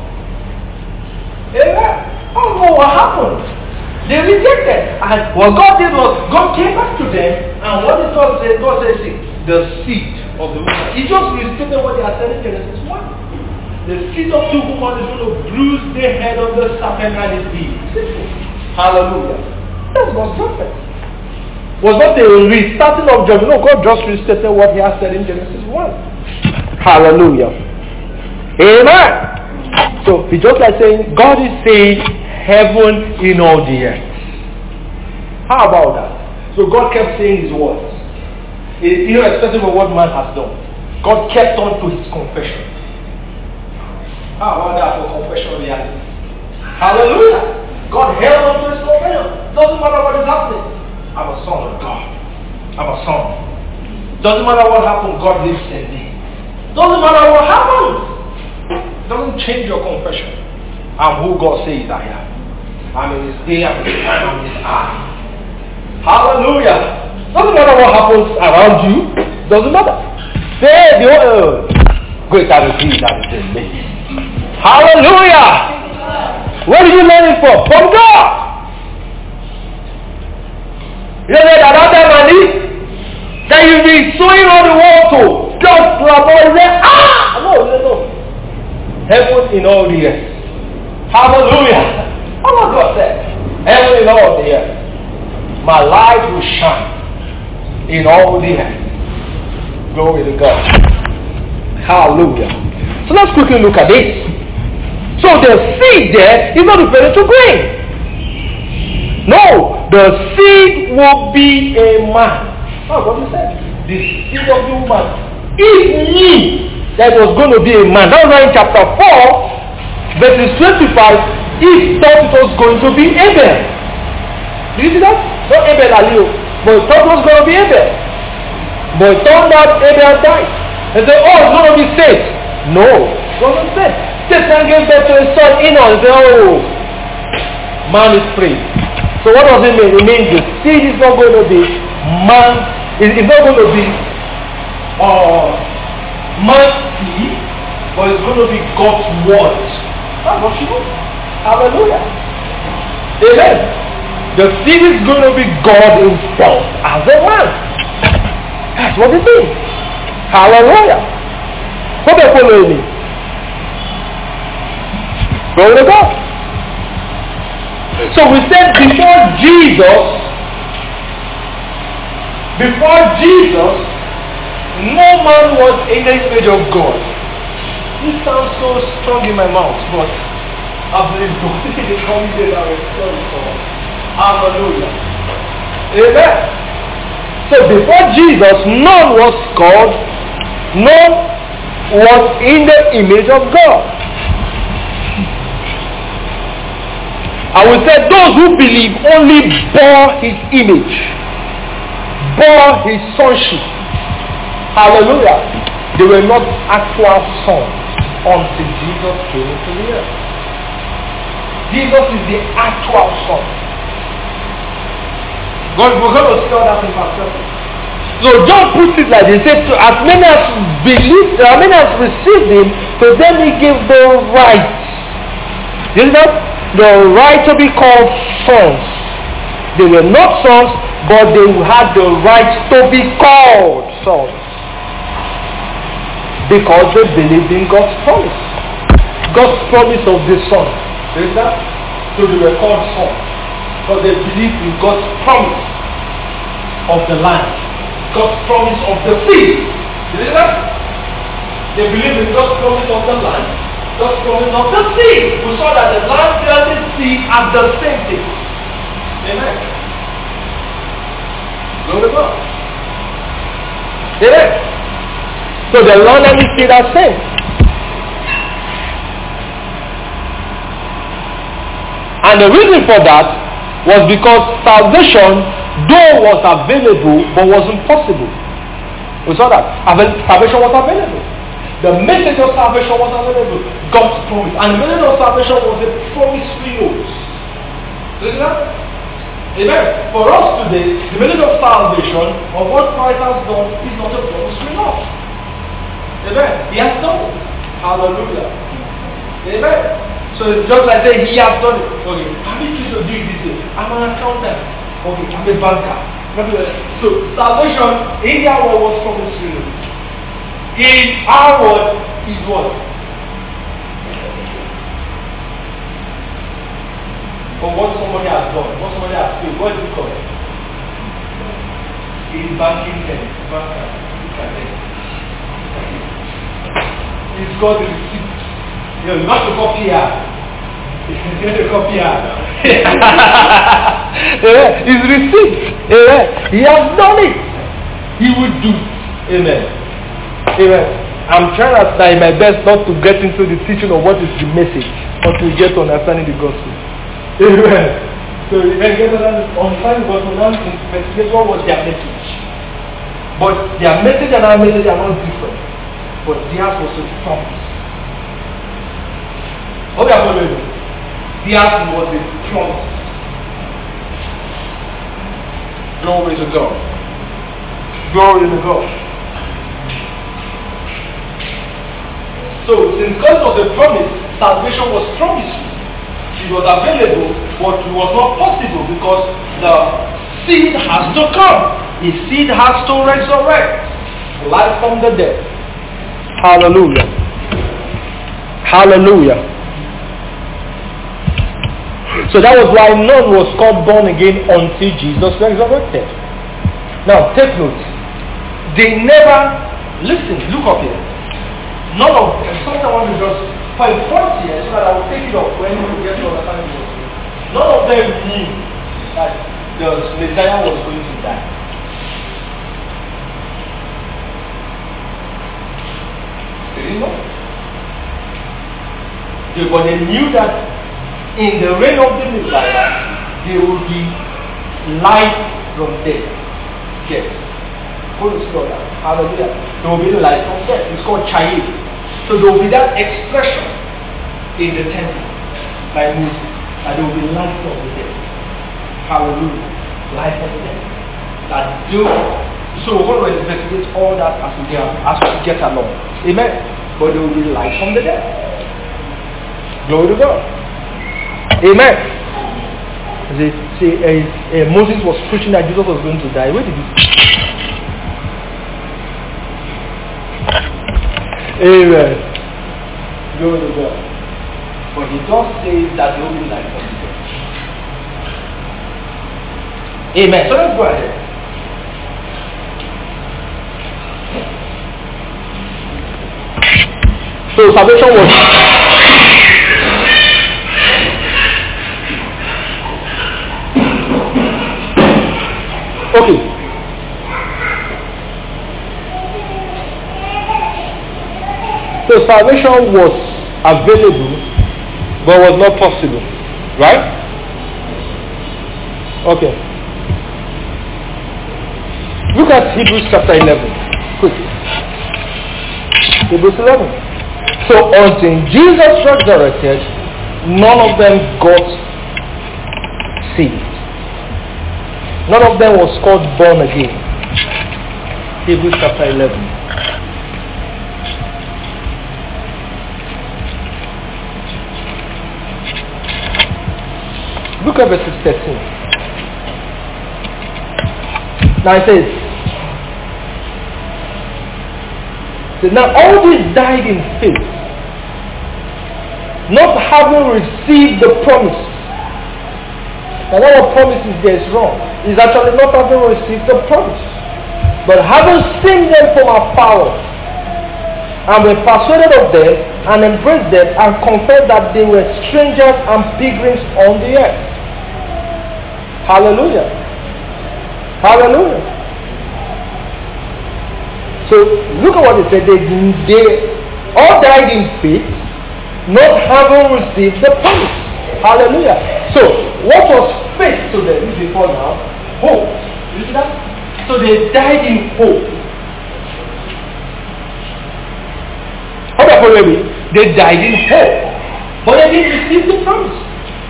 S2: Amen? Oh no, what happened? They rejected. And what God did was, God came back to them, and what did God say? God says, the seed of the woman. He just restated what they had said in Genesis one. The seed of the woman is going to bruise the head of the serpent and his heel. Simple. Hallelujah. That's God's prophet. Was not a restarting of judgment. No, God just restated what he has said in Genesis one. Hallelujah. Amen. So it's just like saying, God is saying, heaven in all the earth. How about that? So God kept saying his words. Irrespective of what man has done. God kept on to his confession. How about that for confession reality? Hallelujah! God held on to his confession. Doesn't matter what is happening. I'm a son of God. I'm a son. Doesn't matter what happened, God lives in me. Doesn't matter what happens. Doesn't change your confession. I'm who God says I am. I'm in his day, I'm in his time, I'm in his eye. Hallelujah! Doesn't matter what happens around you. Doesn't matter. Say the uh, greater is he that is in me. Hallelujah! Where did you learn it from? From God! You know that other money that you've been sowing all the world to, just labor there. Ah! No, no, no. Heaven in all the earth. Hallelujah! Oh my God said, heaven in all the earth. My light will shine in all the earth. Glory to God. Hallelujah. So let's quickly look at this. So the seed there is not referring to grain. No, the seed will be a man. That's what he said. The seed of the woman. Eve knew that was going to be a man. That's why in chapter four, verses twenty-five, Eve thought it was going to be Abel. Do you see that? Not Abel Alio, but it thought it was going to be Abel. But it turned out Abel died. And said, oh, it's going to be Seth. No, it wasn't Seth. Satan gave birth to a son, Enoch, and said, oh, man is free. So what does it mean? It means the seed is not going to be man, it's not going to be uh, man's seed, but it's going to be God's word. That's what she wants. Hallelujah. Amen. The seed is going to be God himself as a man. That's what it means. Hallelujah. Hope you're following me. Glory to God. So we said before Jesus, before Jesus, no man was in the image of God. This sounds so strong in my mouth, but I believe God is coming to our story for us. Hallelujah. Amen. So before Jesus, none was called, none was in the image of God. I will say those who believe only bore his image, bore his sonship. Hallelujah. They were not actual sons until Jesus came into the earth. Jesus is the actual son. God, we're going to see all that in perspective. So John puts it like this. He said, as many as believed, as many as received him, to them he gave the right. You know, the right to be called sons. They were not sons, but they had the right to be called sons. Because they believed in God's promise. God's promise of the son. Is that? So they were called sons. Because they believed in God's promise of the land. God's promise of the seed. Is that? They believed in God's promise of the land. God's promise of the seed. We saw that the land and the seed are the same thing. Amen. Glory to God. Amen. So the land and the seed are same. And the reason for that was because salvation, though was available, but wasn't possible. We saw that. Salvation was available. The message of salvation was available. God's promise. And the message of salvation was a promise we use. Listen that? Amen. For us today, the message of salvation, of what Christ has done, is not a promise we know. Amen. He has done it. Hallelujah. Amen. So it's just like saying he has done it. Okay. I'm interested to do it this way. I'm an accountant. Okay. I'm a banker. So salvation in our word was promised to you. In our word is what? For what somebody has done, what somebody has paid, what is it called? In banking terms, banker, look at it. It's called the receipt. You know, you have to copy here. You have to copy here. It's receipt. Amen. He has done it. He will do it. Amen. Amen. I'm trying to try my best not to get into the teaching of what is the message, but to get to understanding the gospel. Amen. So you can get to understand the gospel, now investigate what was their message. But their message and our message are not different. But theirs was a promise. What we are following? Theirs was a promise. Glory to God. Glory to God. So, since God was a promise, salvation was promised. It was available, but it was not possible because the seed has to come. The seed has to resurrect life from the dead. Hallelujah. Hallelujah. So that was why none was called born again until Jesus resurrected. Now, take note. They never, listen, look up here. None of them, sometimes I want to just, for a point here, so that I will take it up when you get to understand the gospel. None of them knew that the Messiah was going to die. They didn't know. They, but they knew that in the reign of the Messiah, there will be life from death. Yes. Go to school that. Hallelujah. There will be life from death. It's called Chayil. So there will be that expression in the temple by Moses, that there will be life from the dead. Hallelujah. Life from the dead. That do. So we're going to investigate all that as we get, as we get along. Amen. But there will be life from the dead. Glory to God. Amen. See, see uh, uh, Moses was preaching that Jesus was going to die. Where did he? Amen. Glory to God. But he does say that there will be life from the dead. Amen. So let's go ahead. So salvation was okay. So salvation was available but was not possible. Right? Okay. Look at Hebrews chapter eleven. Quick. Hebrews eleven. So until Jesus resurrected, none of them got saved. None of them was called born again. Hebrews chapter eleven. Look at verse thirteen. Now it says, so now all these died in faith, not having received the promise. Now what of promises there is wrong. Is actually not having received the promise, but having seen them from afar, and were persuaded of them, and embraced them, and confessed that they were strangers and pilgrims on the earth. Hallelujah. Hallelujah. So look at what it said. They, they all died in faith, not having received the promise. Hallelujah. So what was faith to them before now? Hope. You see that? So they died in hope. How about maybe they died in hope, but they didn't receive the promise.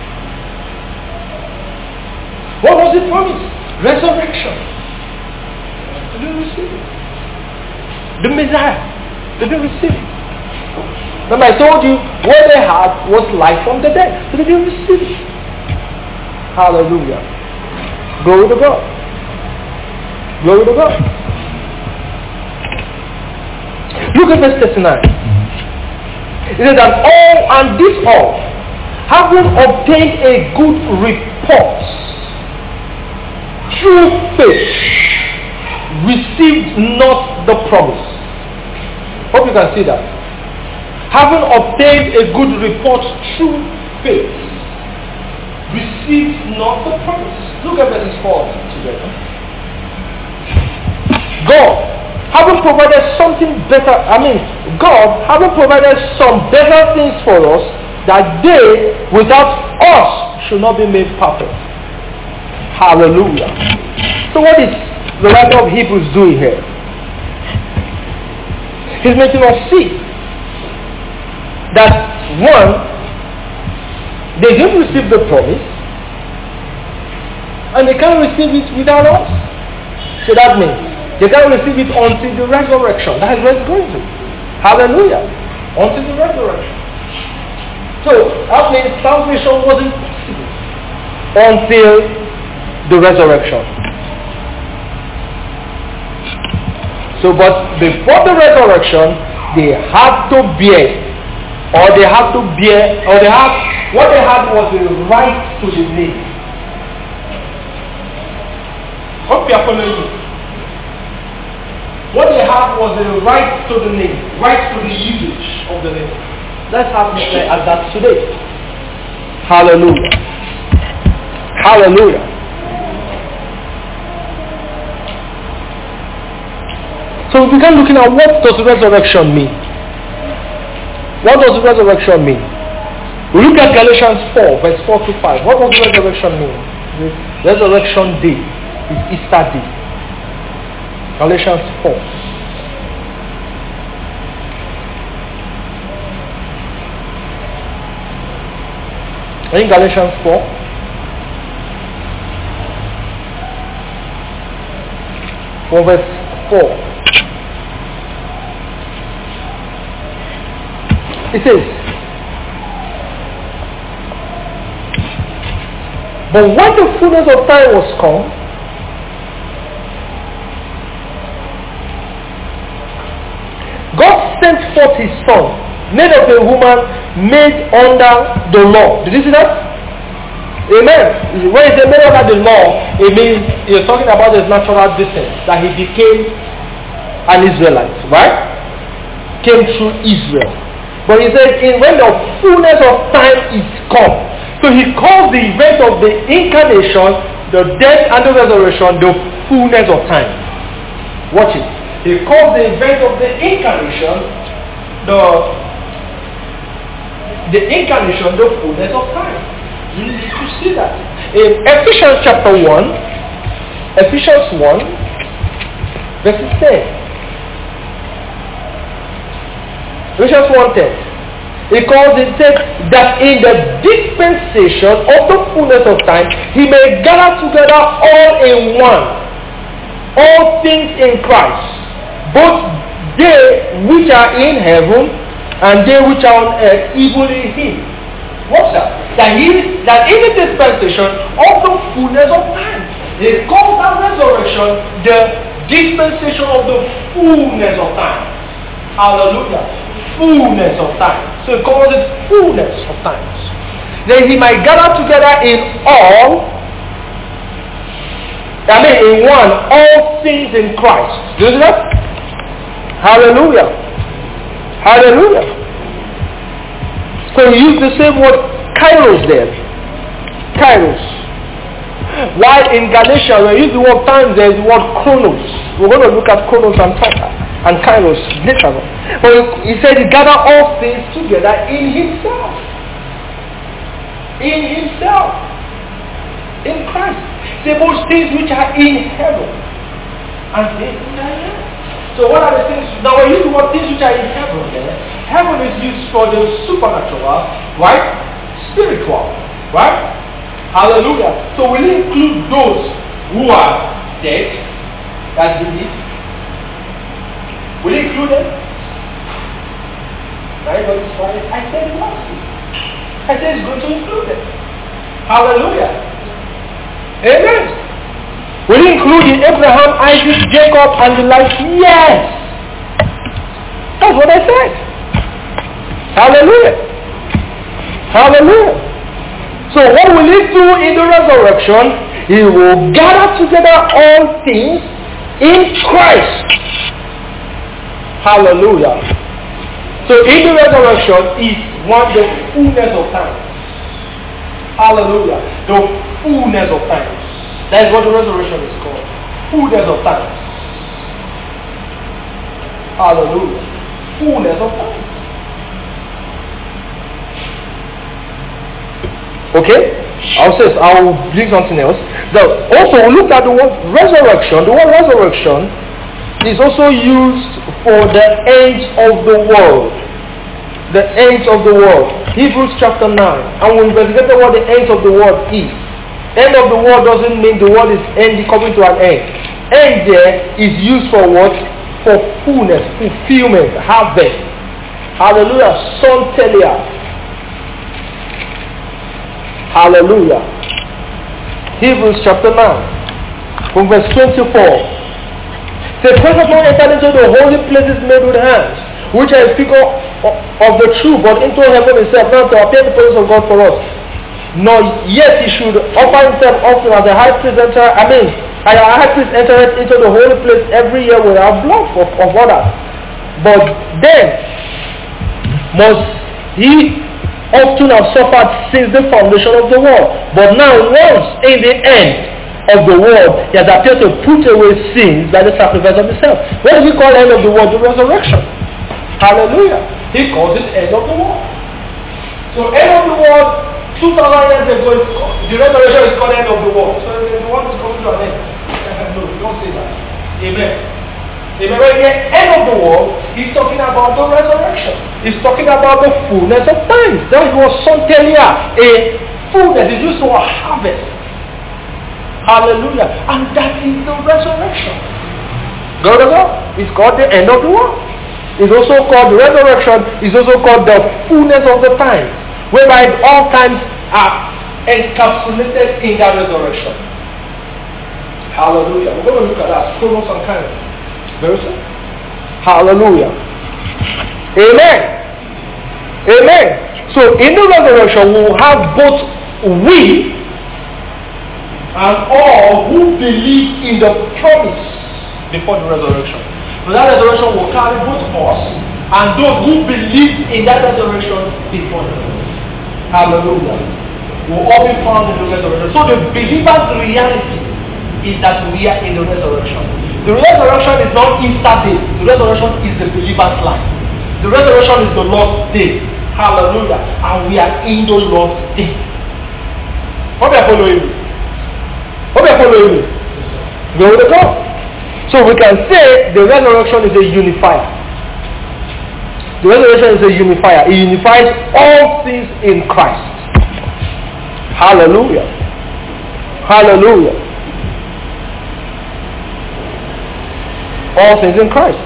S2: What was the promise? Resurrection. They didn't receive it. The Messiah. They didn't receive it. Then I told you what they had was life from the dead. So they didn't receive it. Hallelujah. Glory to God. Glory to God. Look at verse thirty-nine. It says that all and this all, having obtained a good report through faith, received not the promise. Hope you can see that. Having obtained a good report through faith, received not the promise. Look at verses four together. God, having provided something better, I mean, God, having provided some better things for us, that they, without us, should not be made perfect. Hallelujah. So what is the writer of Hebrews doing here? He's making us see that one, they didn't receive the promise, and they can't receive it without us. So that means they can't receive it until the resurrection. That is where it's going to. Hallelujah. Until the resurrection. So that means salvation wasn't possible until the resurrection. So, but before the resurrection, they had to bear, or they had to bear, or they had, what they had was the right to the name. Hope you are following me. What they had was the right to the name, right to the usage of the name. Let's have it as that today. Hallelujah. Hallelujah. So we began looking at what does resurrection mean. What does resurrection mean? We look at Galatians four, verse four to five. What does resurrection mean? The resurrection day is Easter day. Galatians four. Are you in Galatians four? From verse four. It says, but when the fullness of time was come, God sent forth his son, made of a woman, made under the law. Did you see that? Amen. When he said made under the law, it means he's talking about his natural descent, that he became an Israelite, right? Came through Israel. But he said, in when the fullness of time is come. So he calls the event of the incarnation, the death and the resurrection, the fullness of time. Watch it. He calls the event of the incarnation, the the incarnation, the fullness of time. You need to see that. In Ephesians chapter one, Ephesians one, verse ten. Ephesians one ten. He calls it, said that in the dispensation of the fullness of time, he may gather together all in one, all things in Christ, both they which are in heaven and they which are on earth, even in him. What's that? That he that in the dispensation of the fullness of time. He calls that resurrection the dispensation of the fullness of time. Hallelujah. Fullness of time. So he calls it fullness of times. Then he might gather together in all, I mean in one, all things in Christ. Do you see that? Hallelujah. Hallelujah. So he used the same word kairos there. Kairos. While in Galatians, when you use the word time, there is the word chronos. We're going to look at chronos and time. And kairos later on. But he said he gathered all things together in himself. In himself. In Christ. Say those things which are in heaven. And things which are in heaven. So what are the things? Now when you use the word things which are in heaven there, heaven is used for the supernatural, right? Spiritual. Right? Hallelujah. So will it include those who are dead? That's belief. Will it include them? Right? I said it last week. I said it's going to include them. Hallelujah. Amen. Will it include Abraham, Isaac, Jacob, and the like? Yes. That's what I said. Hallelujah. Hallelujah. So what will he do in the resurrection? He will gather together all things in Christ. Hallelujah. So in the resurrection is one the fullness of time. Hallelujah. The fullness of time. That is what the resurrection is called. Fullness of time. Hallelujah. Fullness of time. Okay? I'll say I'll bring something else. The, also look at the word resurrection. The word resurrection is also used for the ends of the world. The ends of the world. Hebrews chapter nine. And we investigated what the ends of the world is. End of the world doesn't mean the world is end coming to an end. End there is used for what? For fullness, fulfillment, harvest. Hallelujah. Sontelia. Hallelujah. Hebrews chapter nine. From verse twenty-four. The present man entered into the holy places made with hands, which are a figure of the true, but into heaven itself, now to appear in the presence of God for us. Nor yet he should offer himself often as a high priest enter, I mean, as a high priest entereth into the holy place every year without blood of, of others. But then must he often have suffered since the foundation of the world. But now once in the end of the world, he has appeared to put away sins by the sacrifice of himself. What does he call end of the world? The resurrection. Hallelujah. He calls it end of the world. So end of the world, two thousand years ago, the resurrection is called end of the world. So the world is coming to an end. No, don't say that. Amen. Amen. When the end of the world, he's talking about the resurrection. He's talking about the fullness of time. That was Sontelia, a fullness. It's used for a harvest. Hallelujah. And that is the resurrection. God of God. It's called the end of the world. It's also called the resurrection. It's also called the fullness of the time. Whereby all times are encapsulated in that resurrection. Hallelujah. We're going to look at that. Chronos and Kairos. Very soon. Hallelujah. Amen. Amen. So in the resurrection we will have both we and all who believe in the promise before the resurrection. So that resurrection will carry both us and those who believe in that resurrection before the resurrection. Hallelujah. Will all be found in the resurrection. So the believer's reality is that we are in the resurrection. The resurrection is not Easter day. The resurrection is the believer's life. The resurrection is the Lord's day. Hallelujah. And we are in the Lord's day. Hope you are following me. Hope you are following me. Glory to God. So we can say the resurrection is a unifier. The resurrection is a unifier. It unifies all things in Christ. Hallelujah. Hallelujah. All things in Christ.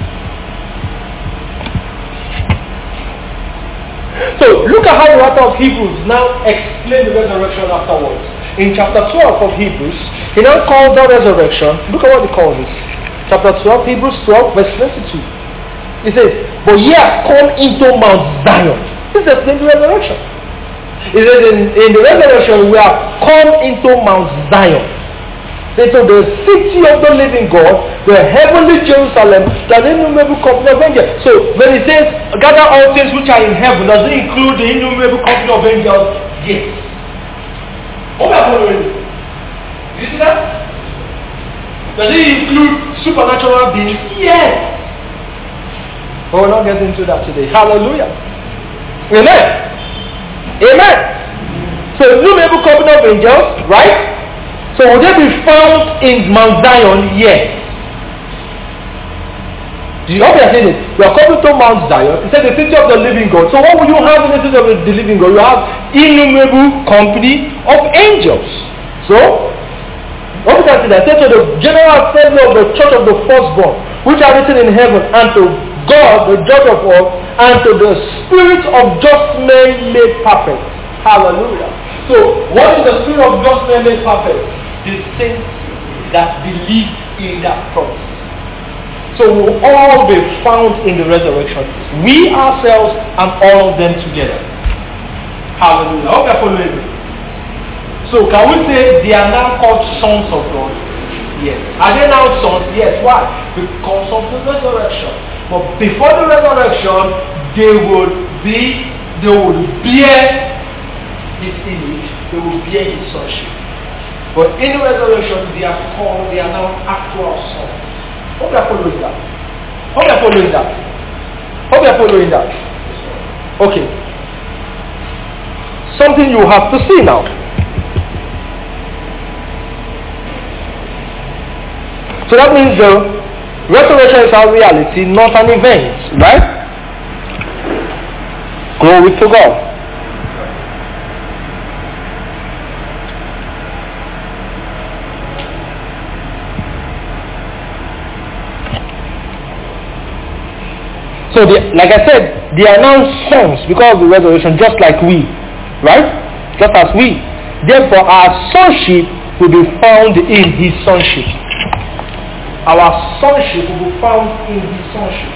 S2: So look at how the writer of Hebrews now explains the resurrection afterwards. In chapter twelve of Hebrews, he now calls the resurrection. Look at what he calls it. Chapter twelve, Hebrews twelve, verse twenty-two. He says, but ye are come into Mount Zion. This is the resurrection. He says, in, in the resurrection, we are come into Mount Zion. Into the city of the living God, the heavenly Jerusalem, the innumerable company of angels. So when he says, gather all things which are in heaven, does it include the innumerable company of angels? Yes. What are we following? You see that? Does it include supernatural beings? Yes. But we're not getting into that today. Hallelujah. Amen. Amen. So innumerable company of angels, right? So will they be found in Mount Zion? Yes. Do you understand it? You are coming to Mount Zion. It says the city of the living God. So what will you have in the city of the living God? You have innumerable company of angels. So what we can see that says to the general assembly of the church of the firstborn, which are written in heaven, and to God, the judge of all, and to the spirit of just men made perfect. Hallelujah. So what is the spirit of just men made perfect? The saints that believe in that promise. So we will all be found in the resurrection. We ourselves and all of them together. Hallelujah. I hope you're following me. So can we say they are now called sons of God? Yes. Are they now sons? Yes. Why? Because of the resurrection. But before the resurrection, they would be, they would bear his image. They would bear his sonship. But in the resurrection, they are called, they are now actual sons. Hope you are following that. Hope you are following that. Hope you are following that. Okay. Something you have to see now. So that means the resurrection is our reality, not an event, right? Glory to God. So, they, like I said, they are now sons because of the resurrection, just like we, right? Just as we. Therefore, our sonship will be found in his sonship. Our sonship will be found in his sonship.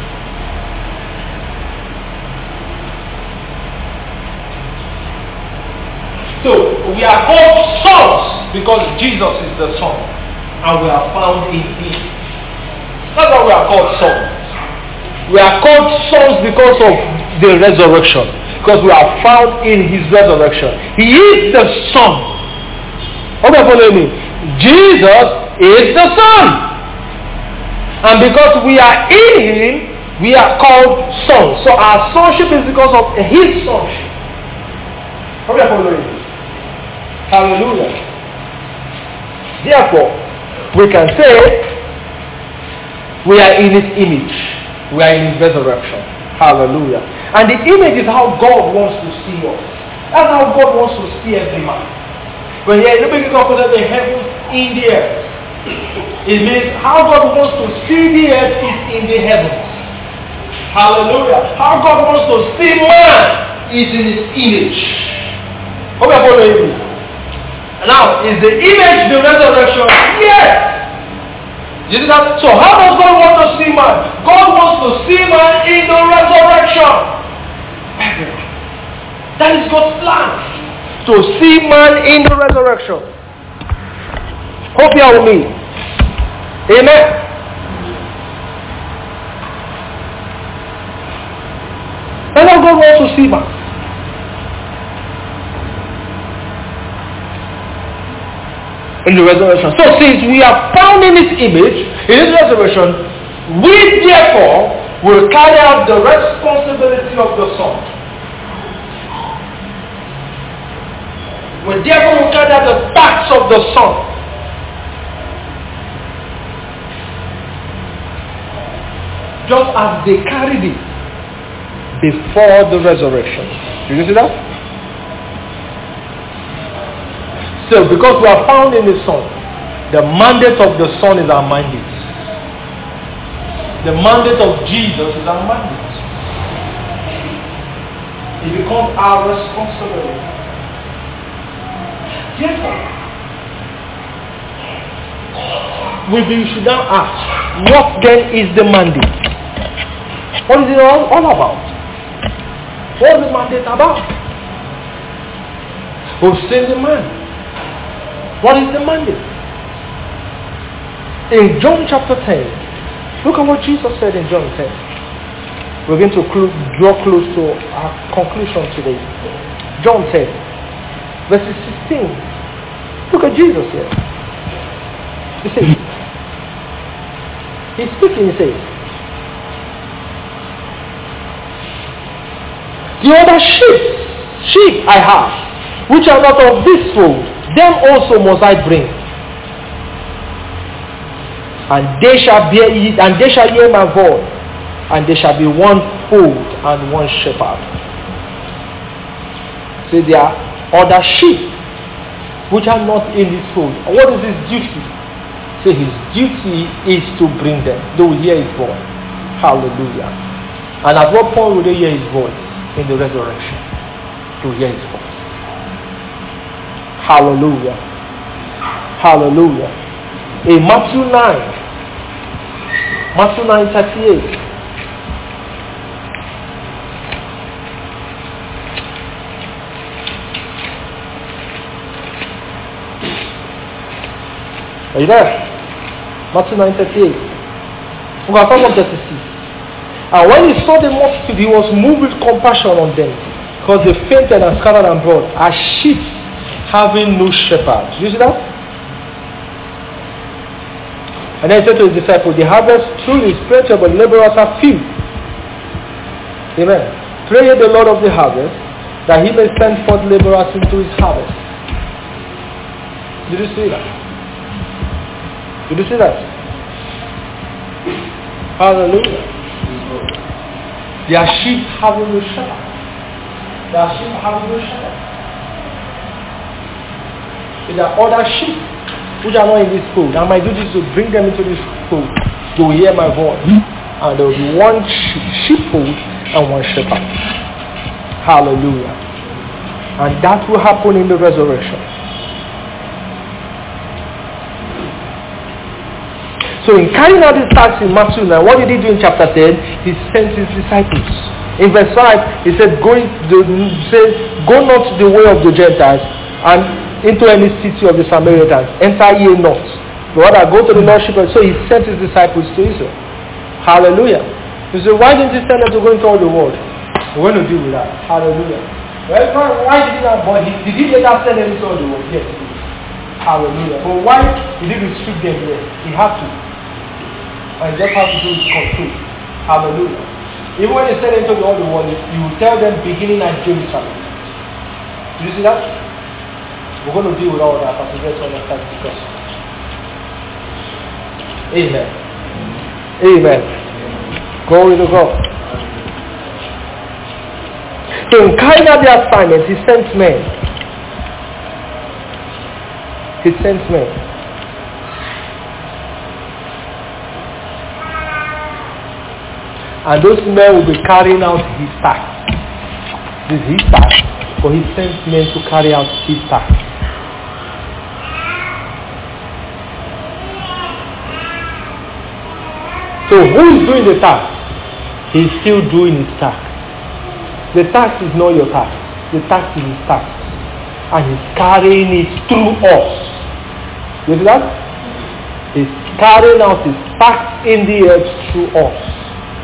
S2: So, we are called sons because Jesus is the Son, and we are found in him. That's why we are called sons. We are called sons because of the resurrection. Because we are found in his resurrection. He is the Son. Okay, follow me. Jesus is the Son. And because we are in him, we are called sons. So our sonship is because of his sonship. Okay, follow me. Hallelujah. Therefore, we can say we are in his image. We are in his resurrection. Hallelujah. And the image is how God wants to see us. That's how God wants to see every man. When he is looking up at the heavens in the earth, it means how God wants to see the earth is in the heavens. Hallelujah. How God wants to see man is in his image. Hope you're following me. Now, is the image the resurrection? Yes. You see that? So how does God want to see man? God wants to see man in the resurrection. That is God's plan. To see man in the resurrection. Hope you are with me. Amen. That's how God wants to see man. In the resurrection. So since we are found in his image, in his resurrection, we therefore will carry out the responsibility of the Son. We therefore will carry out the tasks of the Son. Just as they carried it before the resurrection. Did you see that? So, because we are found in the Son, the mandate of the Son is our mandate. The mandate of Jesus is our mandate. It becomes our responsibility. Therefore, we should now ask, what then is the mandate? What is it all, all about? What is the mandate about? We've seen the man. What is the mandate? In John chapter ten, look at what Jesus said in John ten. We're going to cl- draw close to our conclusion today. John ten, verses sixteen. Look at Jesus here. He says, he's speaking, he says, the other sheep, sheep I have, which are not of this fold, them also must I bring. And they shall bear it, and they shall hear my voice, and there shall be one fold and one shepherd. So there are other sheep which are not in this fold. And what is his duty? So his duty is to bring them. They will hear his voice. Hallelujah. And at what point will they hear his voice? In the resurrection. To hear his voice. Hallelujah. Hallelujah. In Matthew nine. Matthew nine thirty-eight. Are you there? Matthew nine thirty-eight. We are talking thirty-six. And when he saw the multitude, he was moved with compassion on them, because they fainted and scattered abroad, as sheep having no shepherd. Do you see that? And then he said to his disciples, the harvest truly is plenty, but laborers are few. Amen. Pray ye the Lord of the harvest, that he may send forth laborers into his harvest. Did you see that? Did you see that? Hallelujah. They are sheep having no shepherd. They are sheep having no shepherd. There are other sheep which are not in this fold. And my duty is to bring them into this fold. They will hear my voice. And there will be one sheepfold and one shepherd. Hallelujah. And that will happen in the resurrection. So in carrying out this task in Matthew nine, what did he do in chapter ten? He sent his disciples. In verse five, he said, go, the, said, go not the way of the Gentiles and into any city of the Samaritans. Enter ye not. But rather go to the Lordship. So he sent his disciples to Israel. Hallelujah. You say, why didn't he send them to go into all the world? We're going to deal with that. Hallelujah. Well, why did he not? But he, did he later send them into all the world? Yes, he did. Hallelujah. But why did he restrict them here? He had to. And just have to do with control. Hallelujah. Even when he sent them to all the world, you will tell them beginning at Jerusalem. Do you see that? We're going to deal with all that as we get to understand this question. Amen. Amen. Glory to God. So in carrying out the assignment, he sent men. He sent men. And those men will be carrying out his task. This is his task. But he sent men to carry out his task. So who is doing the task? He is still doing his task. The task is not your task. The task is his task. And he's carrying it through us. You see that? He's carrying out his task in the earth through us.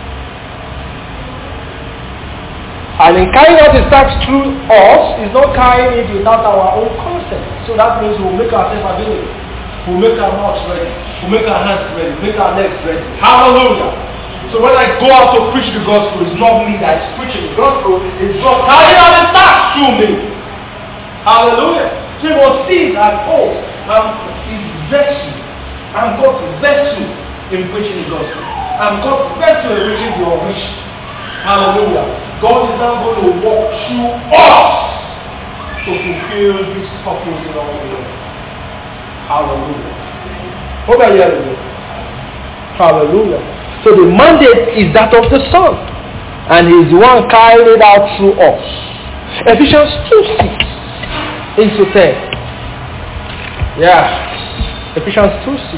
S2: And in carrying out his task through us, is not carrying it without our own consent. So that means we'll make ourselves available. We'll make our mouths ready. We'll make our hands ready. We'll make our legs ready. Hallelujah. So when I go out to preach the gospel, it's not me that is preaching the gospel. It's God carrying out his task through me. Hallelujah. So you will see that, oh, I'm his vessel. I'm God's vessel in preaching the gospel. I'm God's vessel in reaching the unreached. Hallelujah. God is now going to walk through us to fulfill His purpose in all the earth. Hallelujah. What are you hearing me? Hallelujah. So the mandate is that of the Son, and He is the one carrying it out through us. Ephesians two six into ten. Yeah. Ephesians two six.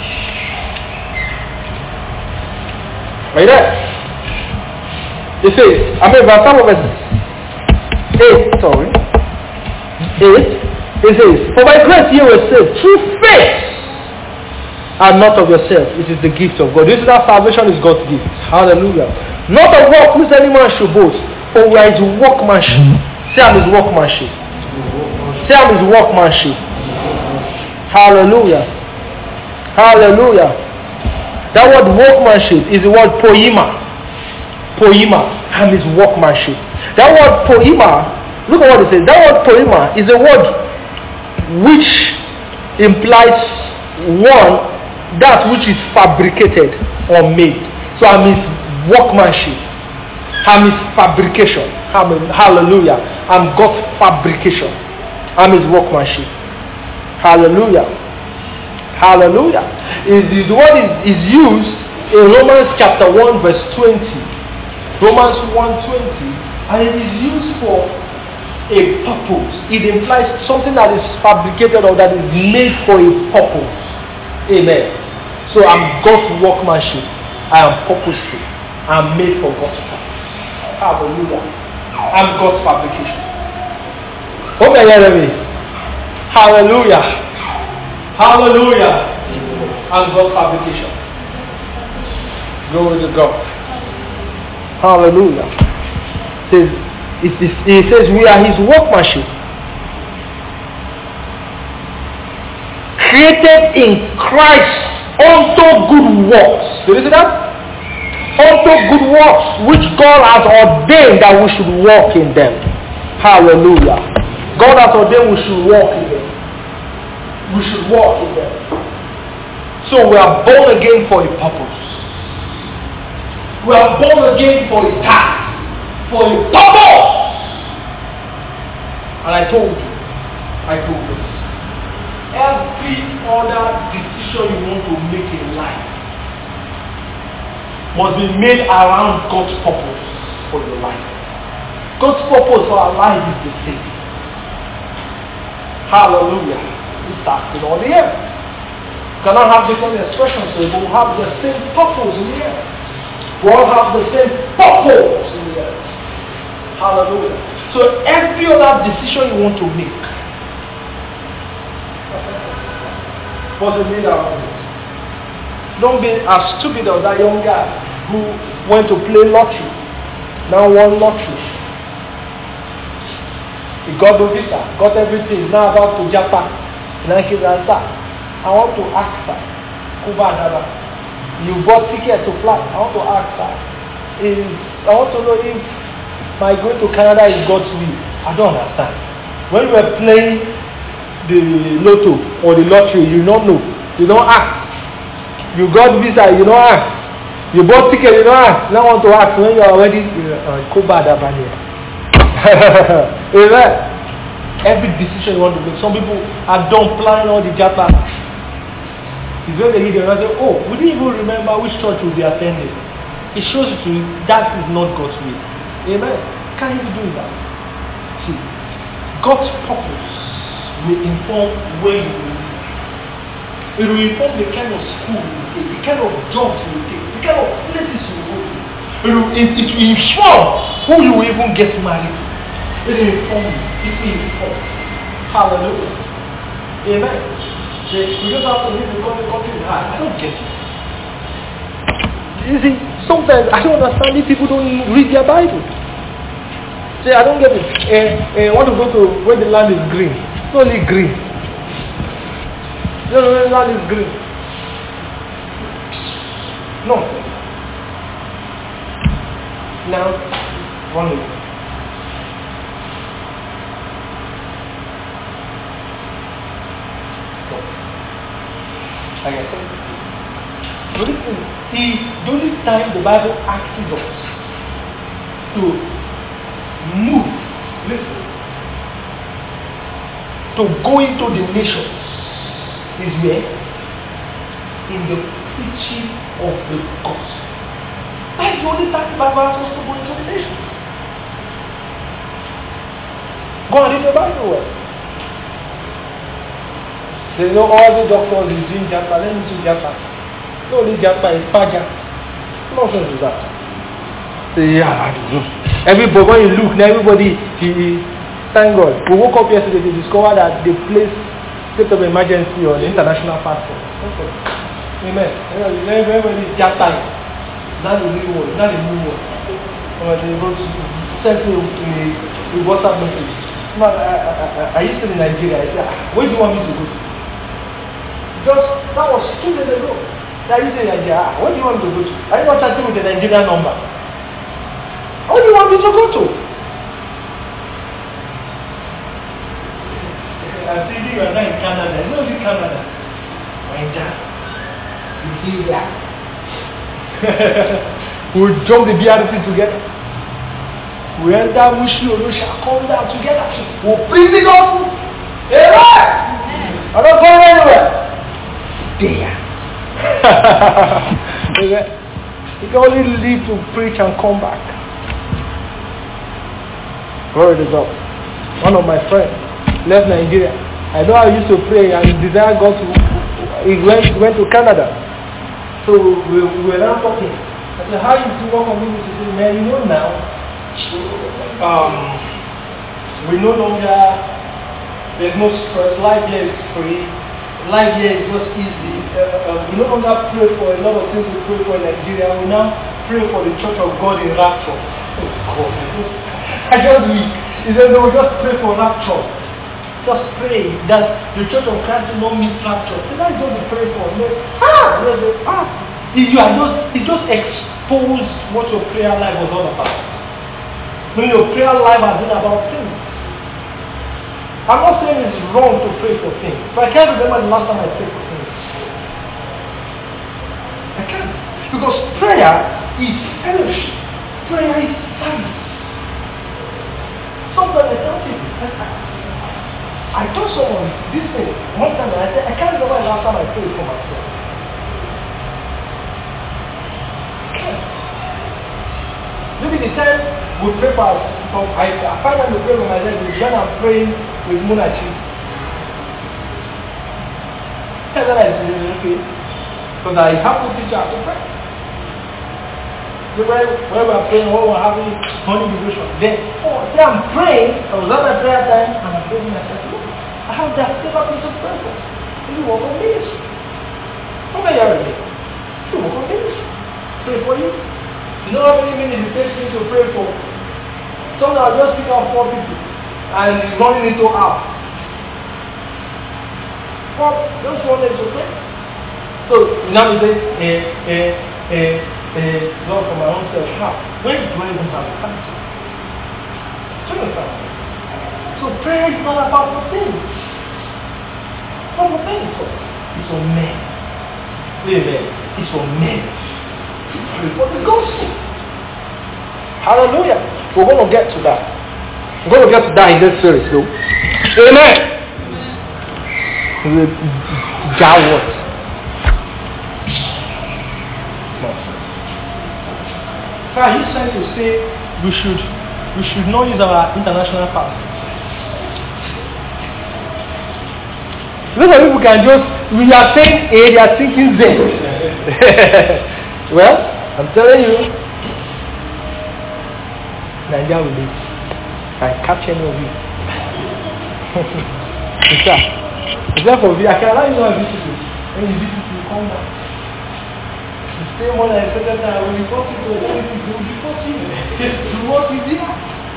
S2: Right there. It says, I mean, verse some of it, eight, sorry. eight. It says, for by grace you were saved through faith, and not of yourself. It is the gift of God. This is that salvation is God's gift. Hallelujah. Not of work which any man should boast, for we are His workmanship. Say I'm His workmanship. Say I'm His workmanship. Hallelujah. Hallelujah. That word workmanship is the word poema. Poema. I'm His workmanship. That word poema, look at what it says. That word poema is a word which implies one, that which is fabricated or made. So I'm His workmanship. I'm His fabrication. I'm, hallelujah. I'm God's fabrication. I'm His workmanship. Hallelujah. Hallelujah. Is the word is, is used in Romans chapter one verse twenty. Romans one twenty, and it is used for a purpose. It implies something that is fabricated or that is made for a purpose. Amen. So I'm God's workmanship. I am purposeful. I'm made for God's purpose. Hallelujah. I'm God's fabrication. Hope you hear me. Hallelujah. Hallelujah. I'm God's fabrication. Glory to God. Hallelujah. It says, it, is, it says we are His workmanship, created in Christ unto good works. Did you see that? Unto good works which God has ordained that we should walk in them. Hallelujah. God has ordained we should walk in them. We should walk in them. So we are born again for a purpose. We are born again for a task, for a purpose. And I told you, I told you, every other decision you want to make in life must be made around God's purpose for your life. God's purpose for our life is the same. Hallelujah. We start in all the earth. We cannot have different expressions, so we will have the same purpose in the earth. We all have the same purpose in the earth. Hallelujah. So every other decision you want to make must be made around it. Don't be as stupid as that young guy who went to play lottery. Now won lottery. He got the visa, got everything. Now about to Japan. Now he says, I want to ask her. Kuba Dada. You bought ticket to fly. I want to ask her. Is I want to know if my going to Canada is God's will. I don't understand. When we were playing the lotto or the lottery, you don't know. You don't ask. You got visa, you don't ask. You bought ticket, you don't ask. Now want to ask when you are already Kuba Dada. Amen. Every decision you want to make. Some people are done planning all the Japan. It's when they hear them and say, oh, we didn't even remember which church we'll be attending. It shows you that is not God's will. Amen. Can't you do that? See, God's purpose will inform where you will live. It will inform the kind of school you will take, the kind of jobs you will take, the kind of places you will go to. It will, it, it will inform who you will even get married to. It will inform you. It will inform. Hallelujah. Amen. We just have to live because the country is hard. I don't get it. You see, sometimes I don't understand if people don't read their Bible. See, I don't get it. Uh, uh, want to go to where the land is green. It's only green. You know where the land is green. No. Now, one minute. Like I said, the only thing is the only time the Bible asks us to move, listen, to go into the nations is where? In the preaching of the gospel. That's the only time the Bible asks us to go into the nations. Go and read the Bible well. They know all the doctors is doing Japa, let me do Japa. No, only Japa is Paja. Nonsense is that. Yeah, everybody, when you look, now everybody, he, he, thank God. We woke up yesterday to discover that they placed state of emergency on the international passport. Okay. Amen. Everybody is Japa. Not the new one, not the new one. They wrote, sent me a WhatsApp message. Man, I, I, I used to be in Nigeria. I said, where do you want me to go to? Just, that was two days ago. I used to be in Nigeria. Where do you want me to go to? Are you not chatting with the Nigerian number? Where do you want me to go to? I'm thinking you are not in Canada. You know in Canada. Nigeria. Nigeria. We'll jump the B R T together. We enter Mushi or shall come down together. We'll preach the gospel. Amen. I'm not going anywhere. There. Amen. You can only live to preach and come back. Glory to God. One of my friends left Nigeria. I know I used to pray and desire God to. He went, went to Canada. So we, we were now talking. I said, how you do work on me? He said, man, you know now. Um, we no longer, there's no stress, life here is free, life here is just easy. Uh, uh, we no longer pray for a lot of things we pray for in Nigeria. We now pray for the church of God in rapture. Oh God, I just weak. He said, no, we just pray for rapture. Just pray that the church of Christ will not miss rapture. So that's what we pray for. Ah, ah. You are just, it just exposed what your prayer life was all about. When your prayer life has been about things. I'm not saying it's wrong to pray for things, but I can't remember the last time I prayed for things. I can't. Because prayer is fellowship. Prayer is service. Sometimes I tell people, I, I told someone this thing one time and I said, I can't remember the last time I prayed for myself. I can't. Maybe the time we pray for us, I, I find out the prayer for myself is when I'm praying with Munachi. Tell that I say, okay. Because I have to teach her to pray. So when, when we're praying, when we're having morning devotion, then, oh, say I'm praying, I was at my prayer time, and I'm praying myself, look, I have that still piece of prayer. You walk on ministry. How many are you? You walk on ministry. Pray for you. You know how many minutes it takes me to pray for? Sometimes I'll just pick out four people and it's running into half. Four, just one day to pray. So now you say, eh, eh, eh, eh, Lord, for my own self, how? When do I even have time? So So prayer is not about the things. It's not for things. It's for men. Amen. It's for men. Pray for the gospel. Hallelujah. We're going to get to that. We're going to get to that in this series, though. Amen. God what? So are you trying to say we should we should not use our international passport? Look at people can just we are saying A, they are thinking Z. Well, I'm telling you, Nigeria will live. I capture any of you. It's that. It's that for me. I can allow you to visit you. When you visit you, come back. The same one I said that when you talk to you, they will deport you. To what is it?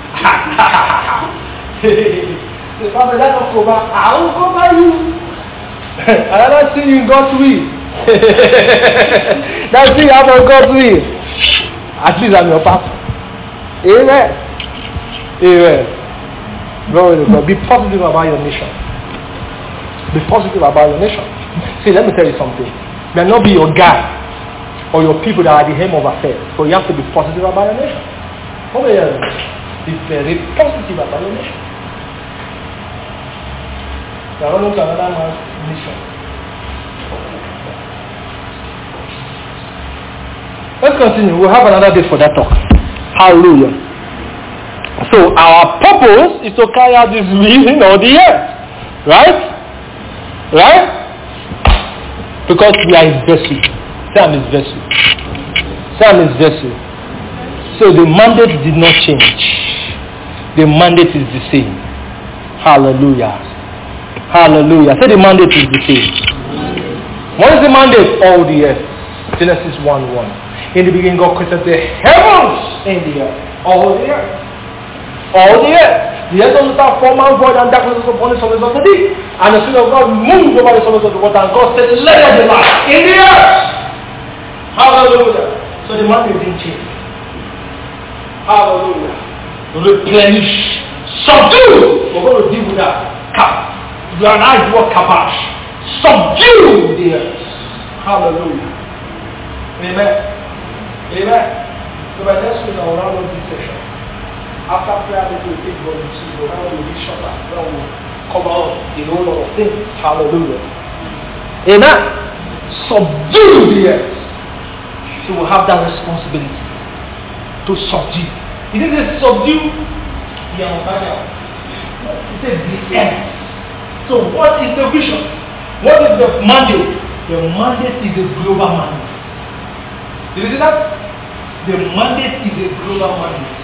S2: The Father, that's not cover. I will cover you. I don't see you in God's will. That's it, I'm on God's will. At least I'm your pastor. Amen. Amen. Glory to God. Be positive about your nation. Be positive about your nation. See, let me tell you something. May not be your guy or your people that are the hem of affairs, but you have to be positive about your nation. How many years? The very positive about the nation. They are running to another man's mission. Let's continue. We'll have another day for that talk. Hallelujah. So our purpose is to carry out this will in all the earth. Right? Right? Because we are his vessel. Sam is vessel. Sam is vessel. So the mandate did not change. The mandate is the same. Hallelujah. Hallelujah. Say the mandate is the same. What is the mandate? All the earth. Genesis one one. In the beginning God created the heavens and the earth. All the earth. All the earth. The earth was without form and void, and darkness was upon the surface of the deep. And the Spirit of God moved over the surface of the water, and God said, let there be light in the earth. Hallelujah. So the mandate didn't change. Hallelujah. Replenish. Subdue. We're going to deal with that. Cap. You and I do what kabash. Subdue the earth. Hallelujah. Amen. Amen. So by next week I will round up this session. After prayer, we will take volume two. We'll round up this shorter. Then we'll cover up a whole lot of things. Hallelujah. Amen. Subdue the earth. So we'll have that responsibility to subdue. He didn't say subdue the entire. He said the earth. So what is the vision? What is the mandate? The mandate is a global mandate. Did you see that? The mandate is a global mandate.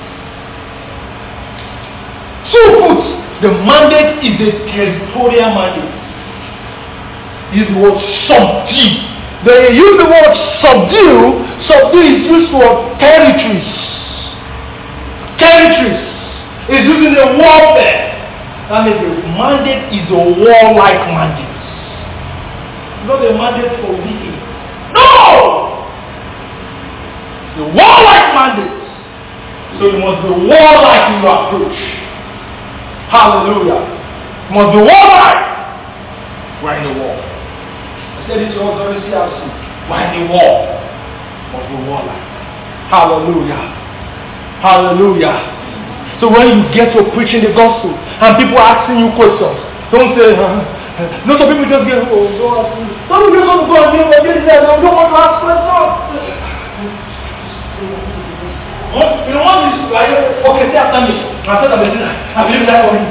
S2: Two foot. The mandate is a territorial mandate. Is the word subdue. They use the word subdue. Subdue is used for territories. Territories. It's used in the warfare. That means the mandate is a warlike mandate. Not a mandate for weakening. No! The warlike mandate. So you must be warlike in your approach. Hallelujah. You must be warlike. We're in the war. I said it to us during C R C. We're in the war. You must be warlike. Hallelujah. Hallelujah. So when you get to preaching the gospel and people are asking you questions, don't say, uh, no, some people just get, oh, don't ask me. Some people just want to go and do what they say, they don't want to ask questions. You know what is like, okay, say after me. I said I'm a sinner. I believe that for me.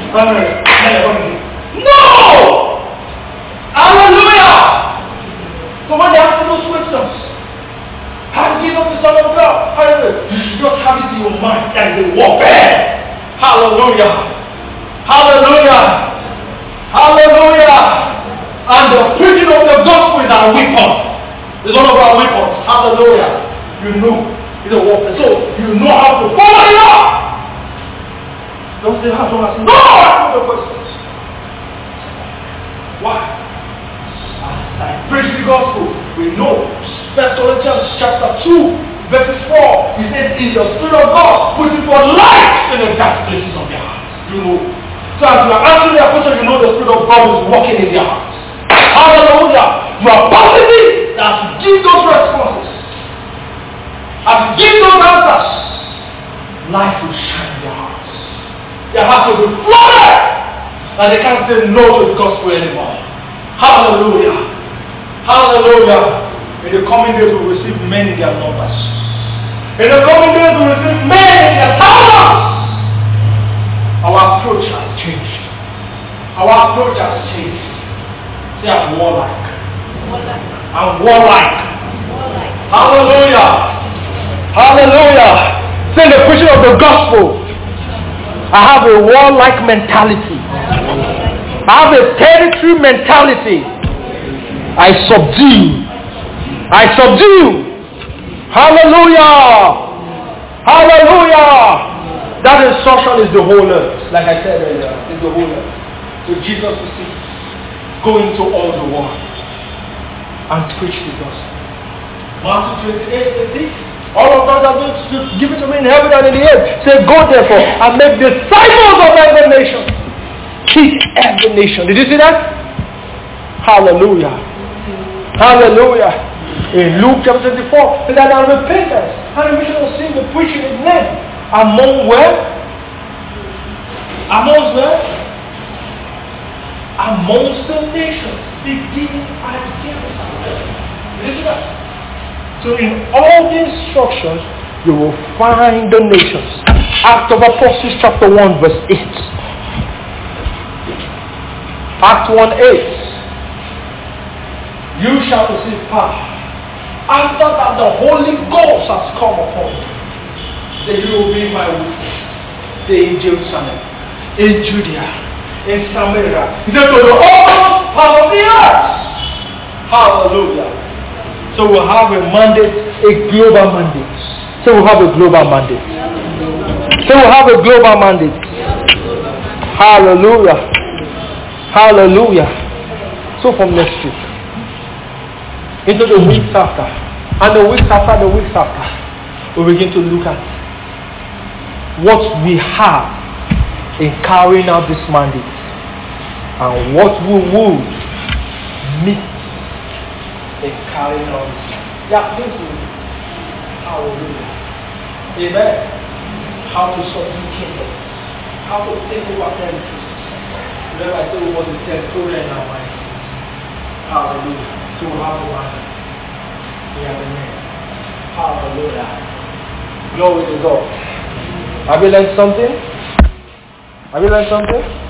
S2: No! Hallelujah! So when they ask you those questions, how did Jesus the Son of God? Hallelujah. You should just have it in your mind that is a warfare. Hallelujah. Hallelujah. Hallelujah. And the preaching of the gospel is our weapon. It's one of our weapons. Hallelujah. You know it's a warfare. So you know how to follow it up. Don't say how to ask. No! Ask the questions. Why? As I preach the gospel, we know. First Corinthians chapter two, verse four. He said, "In the Spirit of God, putting for light in the dark places of your heart." You know. So as you are answering your question, you know the Spirit of God is working in your heart. Hallelujah. You are positive that you give those responses. As you give those answers, light will shine in your heart. Your heart will be flooded. And they can't say no to the gospel anymore. Hallelujah. Hallelujah. In the coming days, we will receive men in their numbers. In the coming days, we will receive men in their thousands. Our approach has changed. Our approach has changed. Say, I'm warlike.
S3: Warlike.
S2: I'm warlike.
S3: Warlike.
S2: Hallelujah. Hallelujah. Say the preaching of the gospel. I have a warlike mentality. I have a territory mentality. I subdue. I subdue. Hallelujah. Hallelujah. That instruction is the whole earth. Like I said earlier, is the whole earth. So Jesus will see. Go into all the world and preach the gospel. Matthew twenty-eight, thirty. All of us are going to give it to me in heaven and in the earth. Say, go therefore and make disciples of every nation. Teach every nation. Did you see that? Hallelujah. Hallelujah. In Luke chapter twenty-four, said that our repentance and remission of sin, the preaching is name. among where? Amongst where? Amongst the nations, beginning at Jerusalem. Listen up. So in all the instructions, you will find the nations. Acts of Apostles chapter one verse eight. Acts one eight. You shall receive power. After that the Holy Ghost has come upon you. Then you will be my witness. Say in Jerusalem, in Judea, in Samaria. He said to the uttermost part of the earth. Hallelujah. So we'll have a mandate, a global mandate. So we'll have a global mandate. So we'll have a global mandate. Hallelujah. Hallelujah. So from next week, into the weeks after, and the weeks after, the weeks after, we begin to look at what we have in carrying out this mandate and what we would meet in carrying out this mandate. Yeah, this is hallelujah. Amen. How to subdue kingdoms, how to take over territories. Remember I said we want to territorial in our minds. Hallelujah. So we have the mind. We have the name. Hallelujah. Glory to God. Have you learned something? Have you learned something?